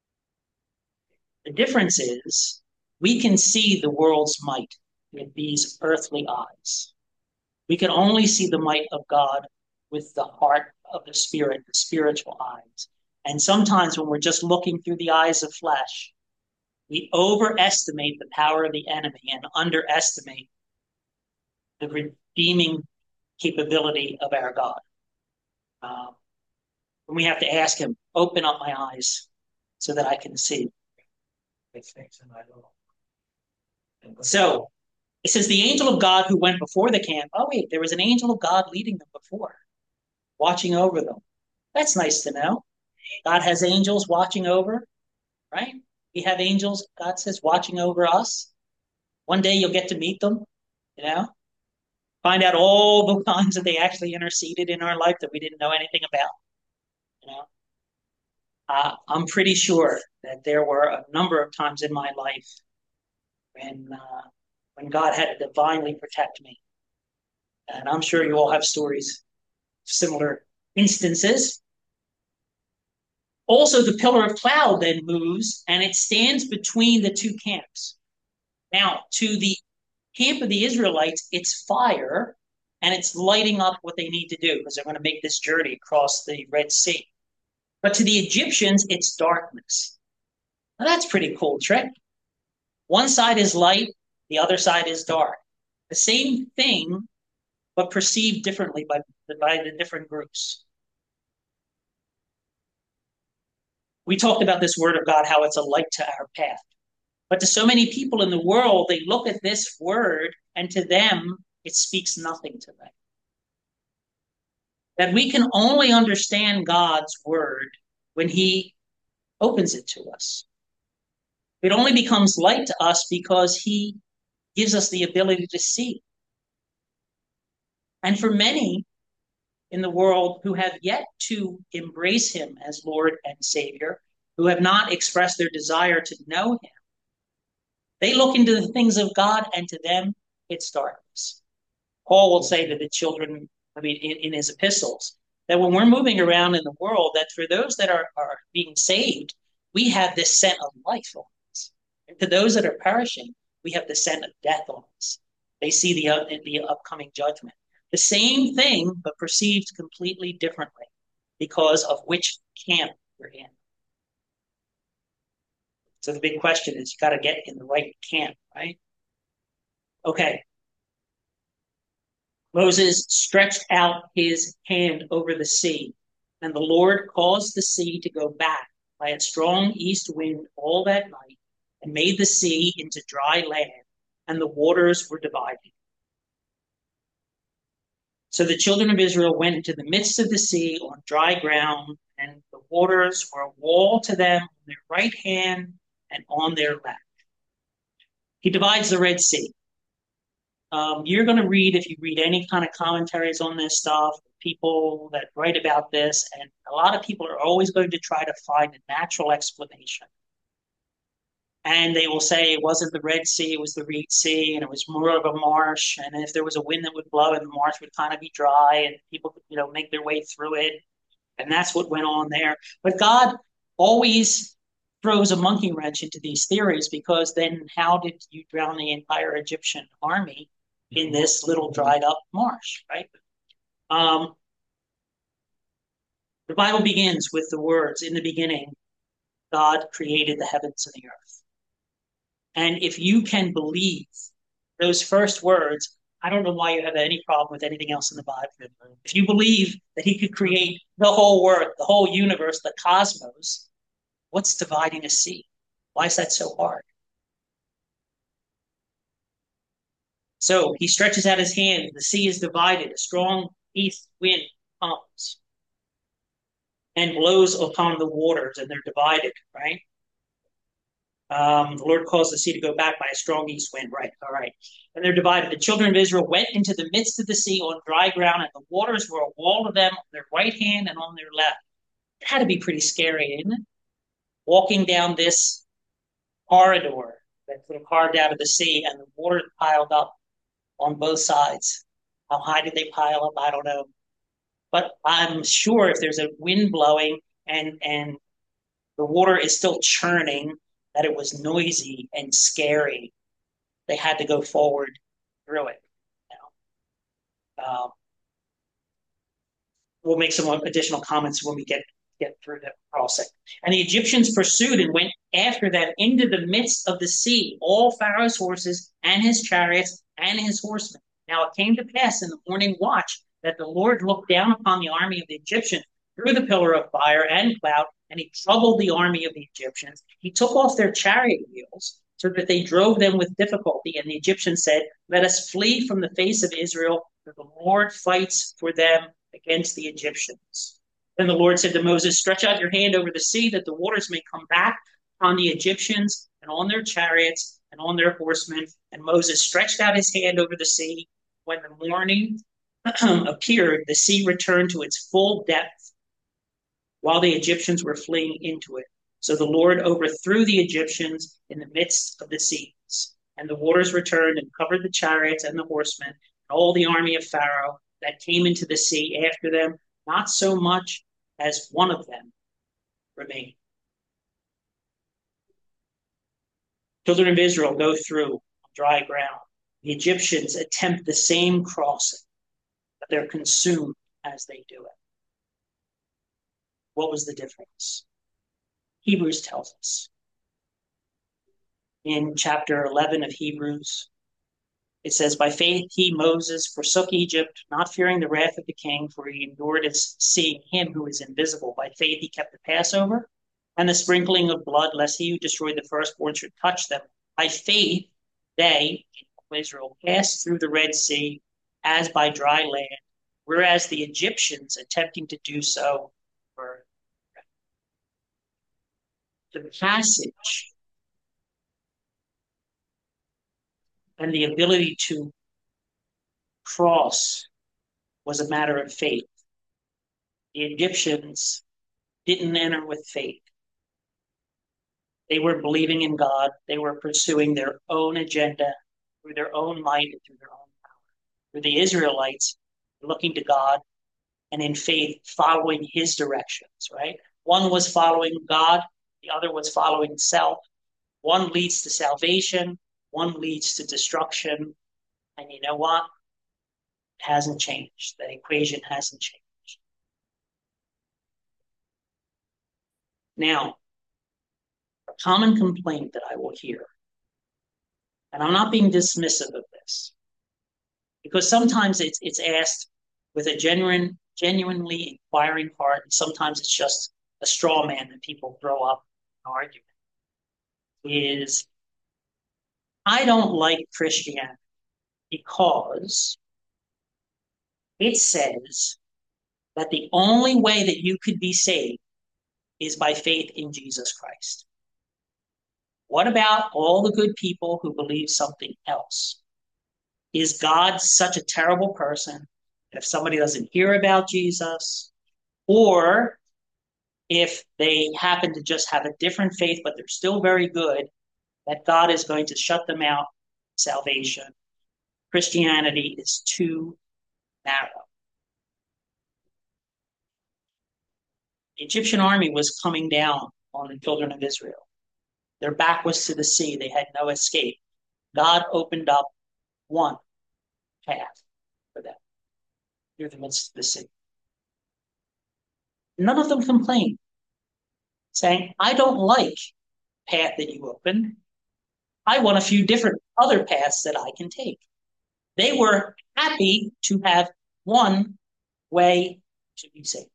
A: The difference is we can see the world's might with these earthly eyes. We can only see the might of God with the heart of the Spirit, the spiritual eyes. And sometimes when we're just looking through the eyes of flesh, we overestimate the power of the enemy and underestimate the redeeming capability of our God. Um, and we have to ask him, open up my eyes so that I can see. So It says the angel of God who went before the camp. Oh, wait, there was an angel of God leading them before, watching over them. That's nice to know. God has angels watching over, right? We have angels, God says, watching over us. One day you'll get to meet them, you know, find out all the times that they actually interceded in our life that we didn't know anything about, you know. Uh, I'm pretty sure that there were a number of times in my life when uh, when God had to divinely protect me. And I'm sure you all have stories, similar instances. Also, the pillar of cloud then moves and it stands between the two camps. Now, to the camp of the Israelites, it's fire and it's lighting up what they need to do because they're going to make this journey across the Red Sea. But to the Egyptians, it's darkness. Now, that's a pretty cool trick. One side is light, the other side is dark. The same thing, but perceived differently by, by the different groups. We talked about this word of God, how it's a light to our path. But to so many people in the world, they look at this word and to them, it speaks nothing to them. That we can only understand God's word when he opens it to us. It only becomes light to us because he gives us the ability to see. And for many in the world who have yet to embrace him as Lord and Savior, who have not expressed their desire to know him, they look into the things of God and to them it's darkness. Paul will say to the children, I mean, in, in his epistles, that when we're moving around in the world, that for those that are, are being saved, we have this scent of life on us. And to those that are perishing, we have the scent of death on us. They see the, uh, the upcoming judgment. The same thing, but perceived completely differently because of which camp you're in. So the big question is, you got to get in the right camp, right? Okay. Moses stretched out his hand over the sea, and the Lord caused the sea to go back by a strong east wind all that night, and made the sea into dry land, and the waters were divided. So the children of Israel went into the midst of the sea on dry ground, and the waters were a wall to them on their right hand and on their left. He divides the Red Sea. Um, you're going to read, if you read any kind of commentaries on this stuff, people that write about this, and a lot of people are always going to try to find a natural explanation. And they will say it wasn't the Red Sea, it was the Reed Sea, and it was more of a marsh. And if there was a wind that would blow, and the marsh would kind of be dry, and people could, you know, make their way through it. And that's what went on there. But God always throws a monkey wrench into these theories, because then how did you drown the entire Egyptian army in this little dried up marsh, right? Um, the Bible begins with the words, in the beginning, God created the heavens and the earth. And if you can believe those first words, I don't know why you have any problem with anything else in the Bible. If you believe that he could create the whole world, the whole universe, the cosmos, what's dividing a sea? Why is that so hard? So he stretches out his hand. The sea is divided. A strong east wind comes and blows upon the waters, and they're divided, right? Um, the Lord caused the sea to go back by a strong east wind, right? All right. And they're divided. The children of Israel went into the midst of the sea on dry ground, and the waters were a wall to them on their right hand and on their left. It had to be pretty scary, isn't it? Walking down this corridor that's sort of carved out of the sea, and the water piled up on both sides. How high did they pile up? I don't know. But I'm sure if there's a wind blowing and, and the water is still churning, that it was noisy and scary. They had to go forward through it. You know? um, we'll make some additional comments when we get, get through the crossing. And the Egyptians pursued and went after them into the midst of the sea, all Pharaoh's horses and his chariots and his horsemen. Now it came to pass in the morning watch that the Lord looked down upon the army of the Egyptians through the pillar of fire and cloud, and he troubled the army of the Egyptians. He took off their chariot wheels so that they drove them with difficulty. And the Egyptians said, "Let us flee from the face of Israel, for the Lord fights for them against the Egyptians." Then the Lord said to Moses, "Stretch out your hand over the sea, that the waters may come back on the Egyptians and on their chariots and on their horsemen." And Moses stretched out his hand over the sea. When the morning appeared, the sea returned to its full depth while the Egyptians were fleeing into it. So the Lord overthrew the Egyptians in the midst of the seas, and the waters returned and covered the chariots and the horsemen and all the army of Pharaoh that came into the sea after them. Not so much as one of them remained. Children of Israel go through dry ground. The Egyptians attempt the same crossing, but they're consumed as they do it. What was the difference? Hebrews tells us. In chapter eleven of Hebrews, it says, "By faith he, Moses, forsook Egypt, not fearing the wrath of the king, for he endured as seeing him who is invisible. By faith he kept the Passover and the sprinkling of blood, lest he who destroyed the firstborn should touch them. By faith they, Israel, passed through the Red Sea as by dry land, whereas the Egyptians, attempting to do so, were." The passage and the ability to cross was a matter of faith. The Egyptians didn't enter with faith. They were believing in God. They were pursuing their own agenda through their own might and through their own power. For the Israelites, looking to God and in faith, following his directions, right? One was following God. The other was following self. One leads to salvation. One leads to destruction. And you know what? It hasn't changed. The equation hasn't changed. Now, a common complaint that I will hear, and I'm not being dismissive of this, because sometimes it's it's asked with a genuine, genuinely inquiring heart, and sometimes it's just a straw man that people throw up in an argument, is I don't like Christianity because it says that the only way that you could be saved is by faith in Jesus Christ. What about all the good people who believe something else? Is God such a terrible person if somebody doesn't hear about Jesus, or if they happen to just have a different faith but they're still very good, that God is going to shut them out of salvation? Christianity is too narrow. The Egyptian army was coming down on the children of Israel. Their back was to the sea. They had no escape. God opened up one path for them through the midst of the sea. None of them complained, saying, "I don't like the path that you opened. I want a few different other paths that I can take." They were happy to have one way to be saved.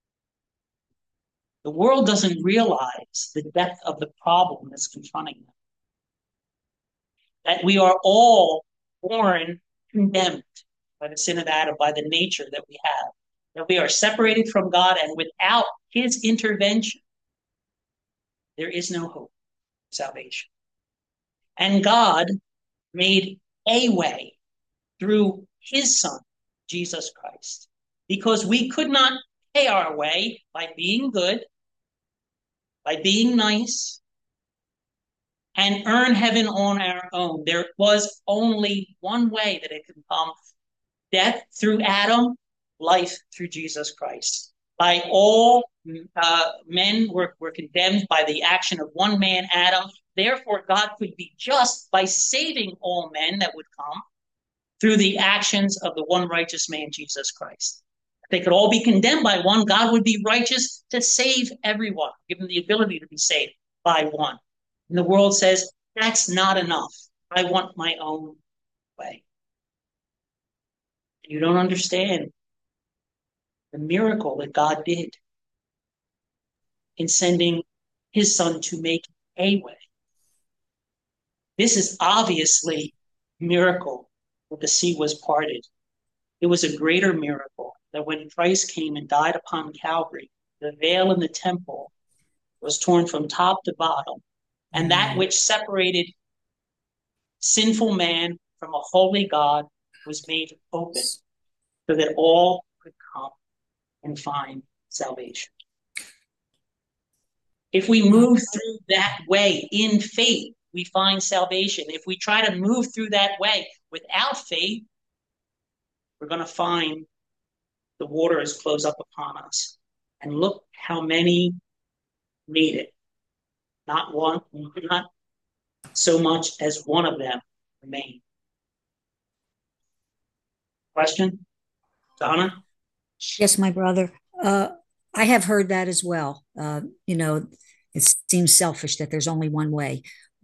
A: The world doesn't realize the depth of the problem that's confronting them. That we are all born condemned by the sin of Adam, by the nature that we have. That we are separated from God, and without his intervention, there is no hope of salvation. And God made a way through his Son, Jesus Christ, because we could not pay our way by being good, by being nice, and earn heaven on our own. There was only one way that it could come: death through Adam, life through Jesus Christ. By all uh, men were, were condemned by the action of one man, Adam. Therefore, God could be just by saving all men that would come through the actions of the one righteous man, Jesus Christ. If they could all be condemned by one, God would be righteous to save everyone, give them the ability to be saved by one. And the world says, that's not enough. I want my own way. You don't understand the miracle that God did in sending his Son to make a way. This is obviously a miracle that the sea was parted. It was a greater miracle that when Christ came and died upon Calvary, the veil in the temple was torn from top to bottom, and that which separated sinful man from a holy God was made open so that all could come and find salvation. If we move through that way in faith, we find salvation. If we try to move through that way without faith, we're going to find the waters close up upon us. And look how many need it. Not one, not so much as one of them remain. Question? Donna?
C: Yes, my brother. Uh, I have heard that as well. Uh, you know, it seems selfish that there's only one way.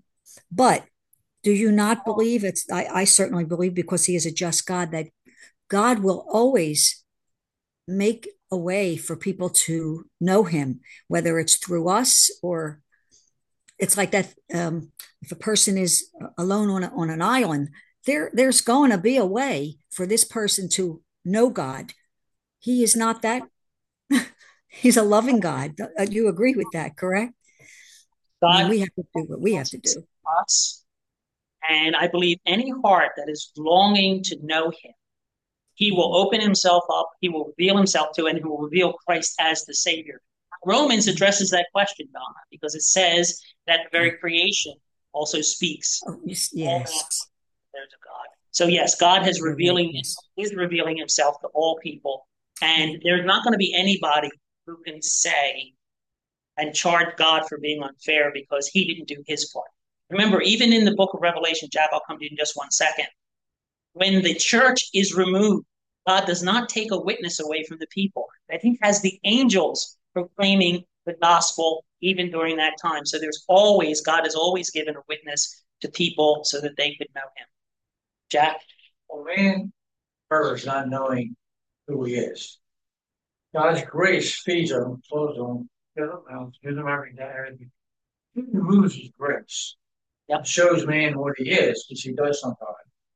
C: But do you not believe it's, I, I certainly believe, because he is a just God, that God will always make a way for people to know him, whether it's through us or it's like that. Um, if a person is alone on, a, on an island, there, there's going to be a way for this person to know God. He is not that. He's a loving God. You agree with that, correct?
A: God,
C: I mean, we have to do what we have to do.
A: Us, and I believe any heart that is longing to know him, he will open himself up, he will reveal himself to, and he will reveal Christ as the Savior. Romans addresses that question, Donna, because it says that the very creation also speaks.
C: Oh, yes. yes.
A: There's a God. So yes, God has revealing yes. is revealing himself to all people. And there's not going to be anybody who can say and charge God for being unfair because he didn't do his part. Remember, even in the book of Revelation, Jack, I'll come to you in just one second. When the church is removed, God does not take a witness away from the people. I think has the angels proclaiming the gospel even during that time. So there's always, God has always given a witness to people so that they could know him. Jack?
F: Well, man prefers not knowing who he is. God's grace feeds him, flows on, gives him every day. He removes his grace. Yep. Shows man what he is, which he does sometimes.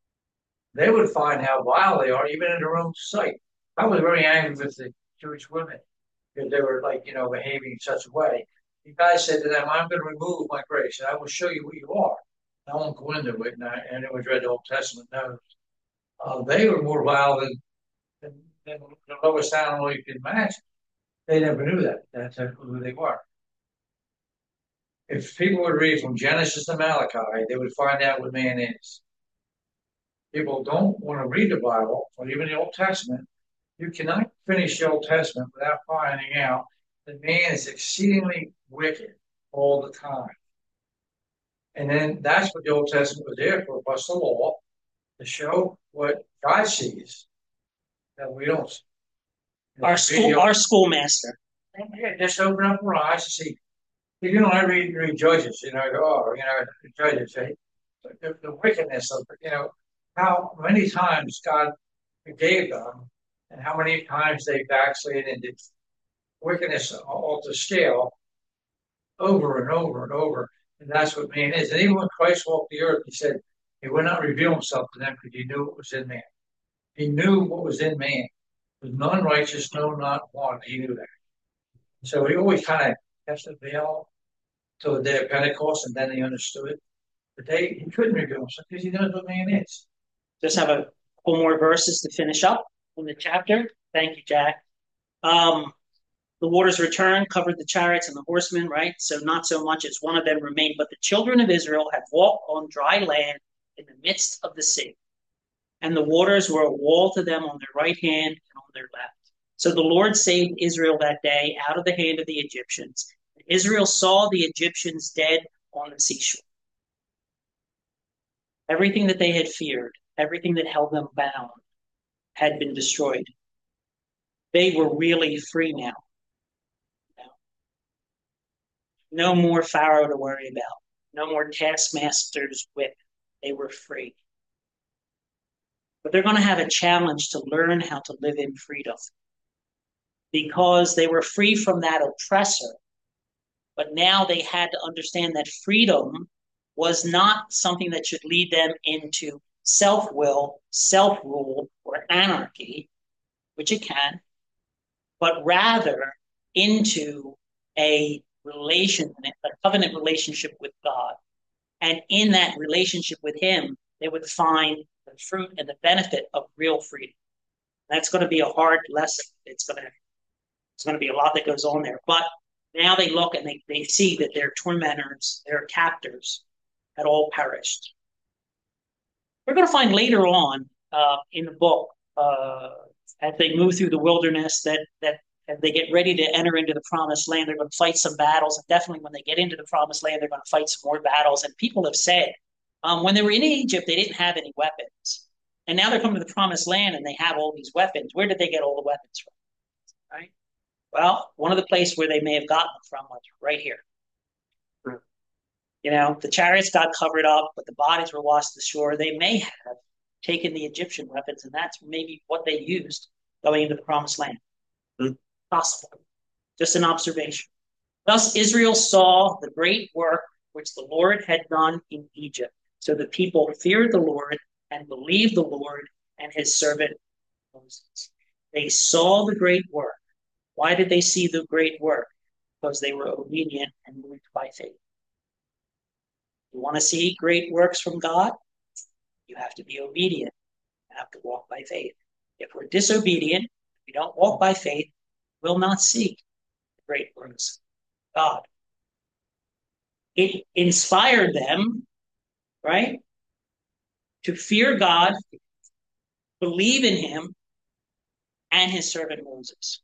F: They would find how vile they are, even in their own sight. I was very angry with the Jewish women because they were, like, you know, behaving in such a way. The guy said to them, I'm going to remove my grace, and I will show you what you are. I won't go into it, and, I, and it was read the Old Testament knows. Uh, they were more vile than, than, than the lowest animal you could imagine. They never knew that. That's who they were. If people would read from Genesis to Malachi, they would find out what man is. People don't want to read the Bible or even the Old Testament. You cannot finish the Old Testament without finding out that man is exceedingly wicked all the time. And then that's what the Old Testament was there for, plus the law, to show what God sees that we don't see.
A: Our school, our schoolmaster.
F: Yeah, just open up our eyes to see. You know, I read, read Judges, you know, I go, oh, you know, Judges, say, the, the wickedness of, you know, how many times God forgave them and how many times they backslid and did wickedness off the scale over and over and over. And that's what man is. And even when Christ walked the earth, he said he would not reveal himself to them because he knew what was in man. He knew what was in man. There was none righteous, no, not one. He knew that. So he always kind of kept the veil till the day of Pentecost, and then he understood. But they, he couldn't reveal himself because he knows what man is.
A: Just have a couple more verses to finish up in the chapter. Thank you, Jack. Um, the waters returned, covered the chariots and the horsemen, right? So not so much as one of them remained. But the children of Israel had walked on dry land in the midst of the sea. And the waters were a wall to them on their right hand and on their left. So the Lord saved Israel that day out of the hand of the Egyptians. Israel saw the Egyptians dead on the seashore. Everything that they had feared, everything that held them bound, had been destroyed. They were really free now. No more Pharaoh to worry about. No more taskmaster's whip. They were free. But they're going to have a challenge to learn how to live in freedom. Because they were free from that oppressor. But now they had to understand that freedom was not something that should lead them into self-will, self-rule, or anarchy, which it can, but rather into a relation, a covenant relationship with God. And in that relationship with him, they would find the fruit and the benefit of real freedom. That's going to be a hard lesson. It's going to, it's going to be a lot that goes on there. But now they look and they, they see that their tormentors, their captors, had all perished. We're going to find later on uh, in the book, uh, as they move through the wilderness, that that as they get ready to enter into the promised land, they're going to fight some battles. And definitely when they get into the promised land, they're going to fight some more battles. And people have said, um, when they were in Egypt, they didn't have any weapons. And now they're coming to the promised land and they have all these weapons. Where did they get all the weapons from? Right? Well, one of the places where they may have gotten them from was right here. You know, the chariots got covered up, but the bodies were washed ashore. They may have taken the Egyptian weapons, and that's maybe what they used going into the promised land. Mm. Possible. Just an observation. Thus Israel saw the great work which the Lord had done in Egypt. So the people feared the Lord and believed the Lord and his servant Moses. They saw the great work. Why did they see the great work? Because they were obedient and moved by faith. You want to see great works from God? You have to be obedient. You have to walk by faith. If we're disobedient, if we don't walk by faith, we'll not see the great works of God. It inspired them, right, to fear God, believe in him, and his servant Moses.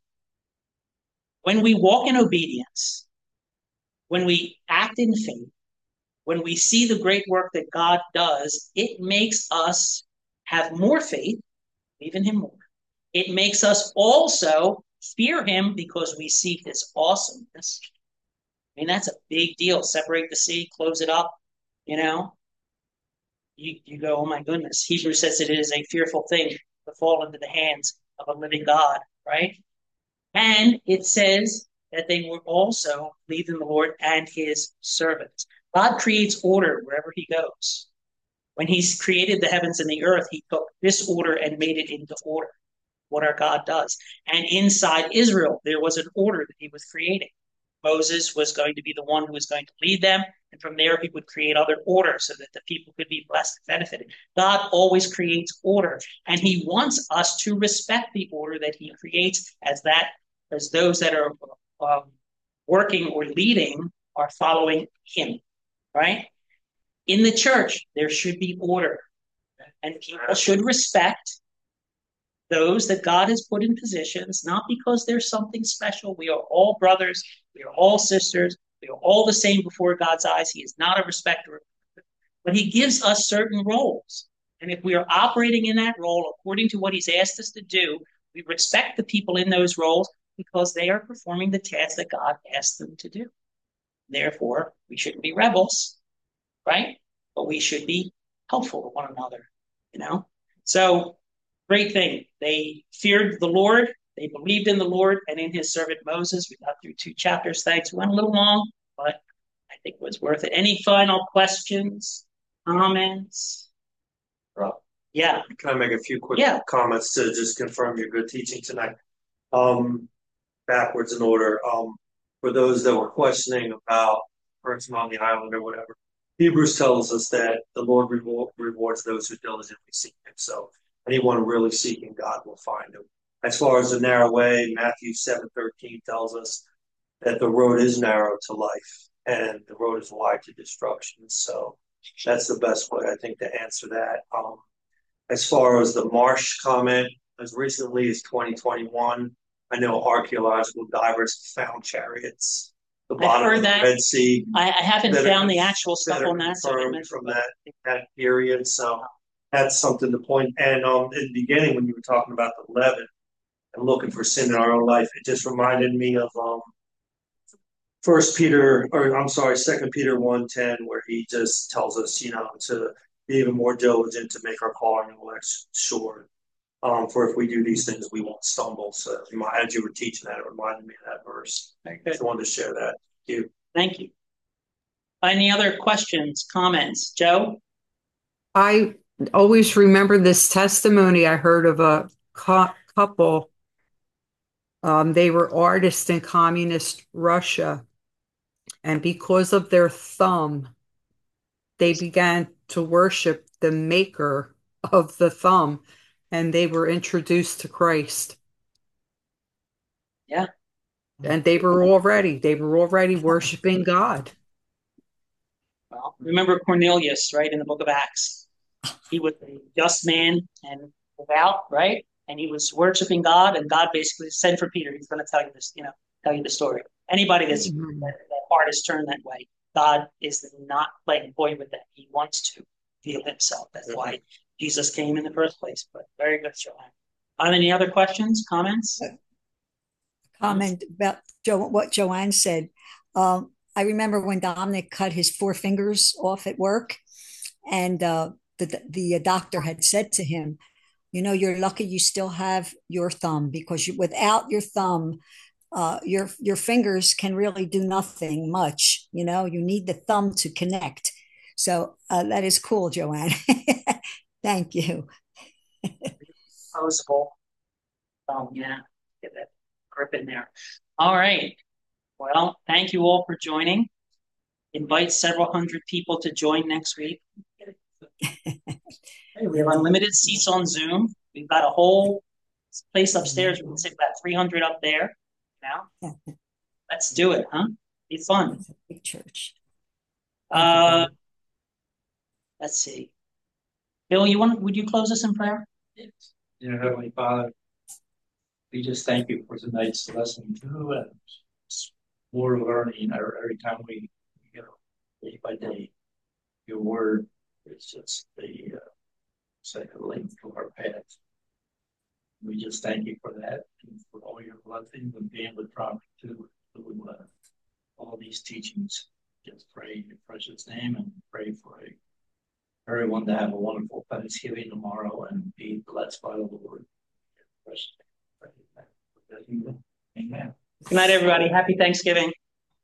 A: When we walk in obedience, when we act in faith, when we see the great work that God does, it makes us have more faith, believe in him more. It makes us also fear him because we see his awesomeness. I mean, that's a big deal. Separate the sea, close it up, you know. You, you go, oh my goodness. Hebrews says it is a fearful thing to fall into the hands of a living God, right? And it says that they will also believe in the Lord and his servants. God creates order wherever he goes. When he's created the heavens and the earth, he took this order and made it into order, what our God does. And inside Israel, there was an order that he was creating. Moses was going to be the one who was going to lead them, and from there he would create other order so that the people could be blessed and benefited. God always creates order, and he wants us to respect the order that he creates as that, as those that are um, working or leading are following him. Right? In the church, there should be order. And people should respect those that God has put in positions, not because there's something special. We are all brothers. We are all sisters. We are all the same before God's eyes. He is not a respecter. But he gives us certain roles. And if we are operating in that role according to what he's asked us to do, we respect the people in those roles because they are performing the tasks that God asked them to do. Therefore, we shouldn't be rebels, right? But we should be helpful to one another, you know? So, great thing. They feared the Lord. They believed in the Lord and in his servant Moses. We got through two chapters. Thanks. We went a little long, but I think it was worth it. Any final questions, comments?
G: Rob?
A: Yeah.
G: Can I make a few quick
A: yeah.
G: comments to just confirm your good teaching tonight? Um, backwards in order. Um, For those that were questioning about person on the island or whatever, Hebrews tells us that the Lord reward, rewards those who diligently seek him. So anyone really seeking God will find him. As far as the narrow way, Matthew seven thirteen tells us that the road is narrow to life and the road is wide to destruction. So that's the best way, I think, to answer that. Um, as far as the marsh comment, as recently as twenty twenty-one, I know archaeological divers found chariots, the bottom of the Red Sea.
A: I, I haven't found the actual stuff on that.
G: So from that, that period. So that's something to point. And um, in the beginning, when you were talking about the leaven and looking for sin in our own life, it just reminded me of um, First Peter, or I'm sorry, Second Peter one ten, where he just tells us, you know, to be even more diligent to make our calling and election sure. Um, for if we do these things, we won't stumble. So as you were teaching that, it reminded me of that verse. I just wanted to share that. Thank you.
A: Thank you. Any other questions, comments? Joe?
E: I always remember this testimony I heard of a cou- couple. Um, they were artists in communist Russia, and because of their thumb, they began to worship the maker of the thumb, and they were introduced to Christ.
A: Yeah.
E: And they were already, they were already worshiping God.
A: Well, remember Cornelius, right, in the book of Acts? He was a just man and devout, right? And he was worshiping God, and God basically sent for Peter. He's going to tell you this, you know, tell you the story. Anybody that's
E: Mhm.
A: that, that heart is turned that way, God is not playing boy with that. He wants to feel himself. That's why Jesus came in the first place. But very good, Joanne. Are there any other questions, comments?
C: Comment about jo- what Joanne said. Um, I remember when Dominic cut his four fingers off at work, and uh, the the doctor had said to him, "You know, you're lucky you still have your thumb because you, without your thumb, uh, your your fingers can really do nothing much. You know, you need the thumb to connect." So uh, that is cool, Joanne. Thank you.
A: Posable. Oh, yeah. Get that grip in there. All right. Well, thank you all for joining. Invite several hundred people to join next week. We have unlimited seats on Zoom. We've got a whole place upstairs. We can sit about three hundred up there. Now, let's do it, huh? Be fun.
C: It's a big church.
A: Uh, let's see. Bill, you want? Would you close us in prayer?
F: Dear Heavenly Father, we just thank you for tonight's lesson too, and more learning every, every time we, you know, day by day. Your word is just the uh, second link to our path. We just thank you for that and for all your blessings and being with Prophet to, to uh, all these teachings. Just pray in your precious name and pray for a, everyone to have a wonderful Thanksgiving tomorrow and be blessed by the Lord. Amen.
A: Good night, everybody. Happy Thanksgiving.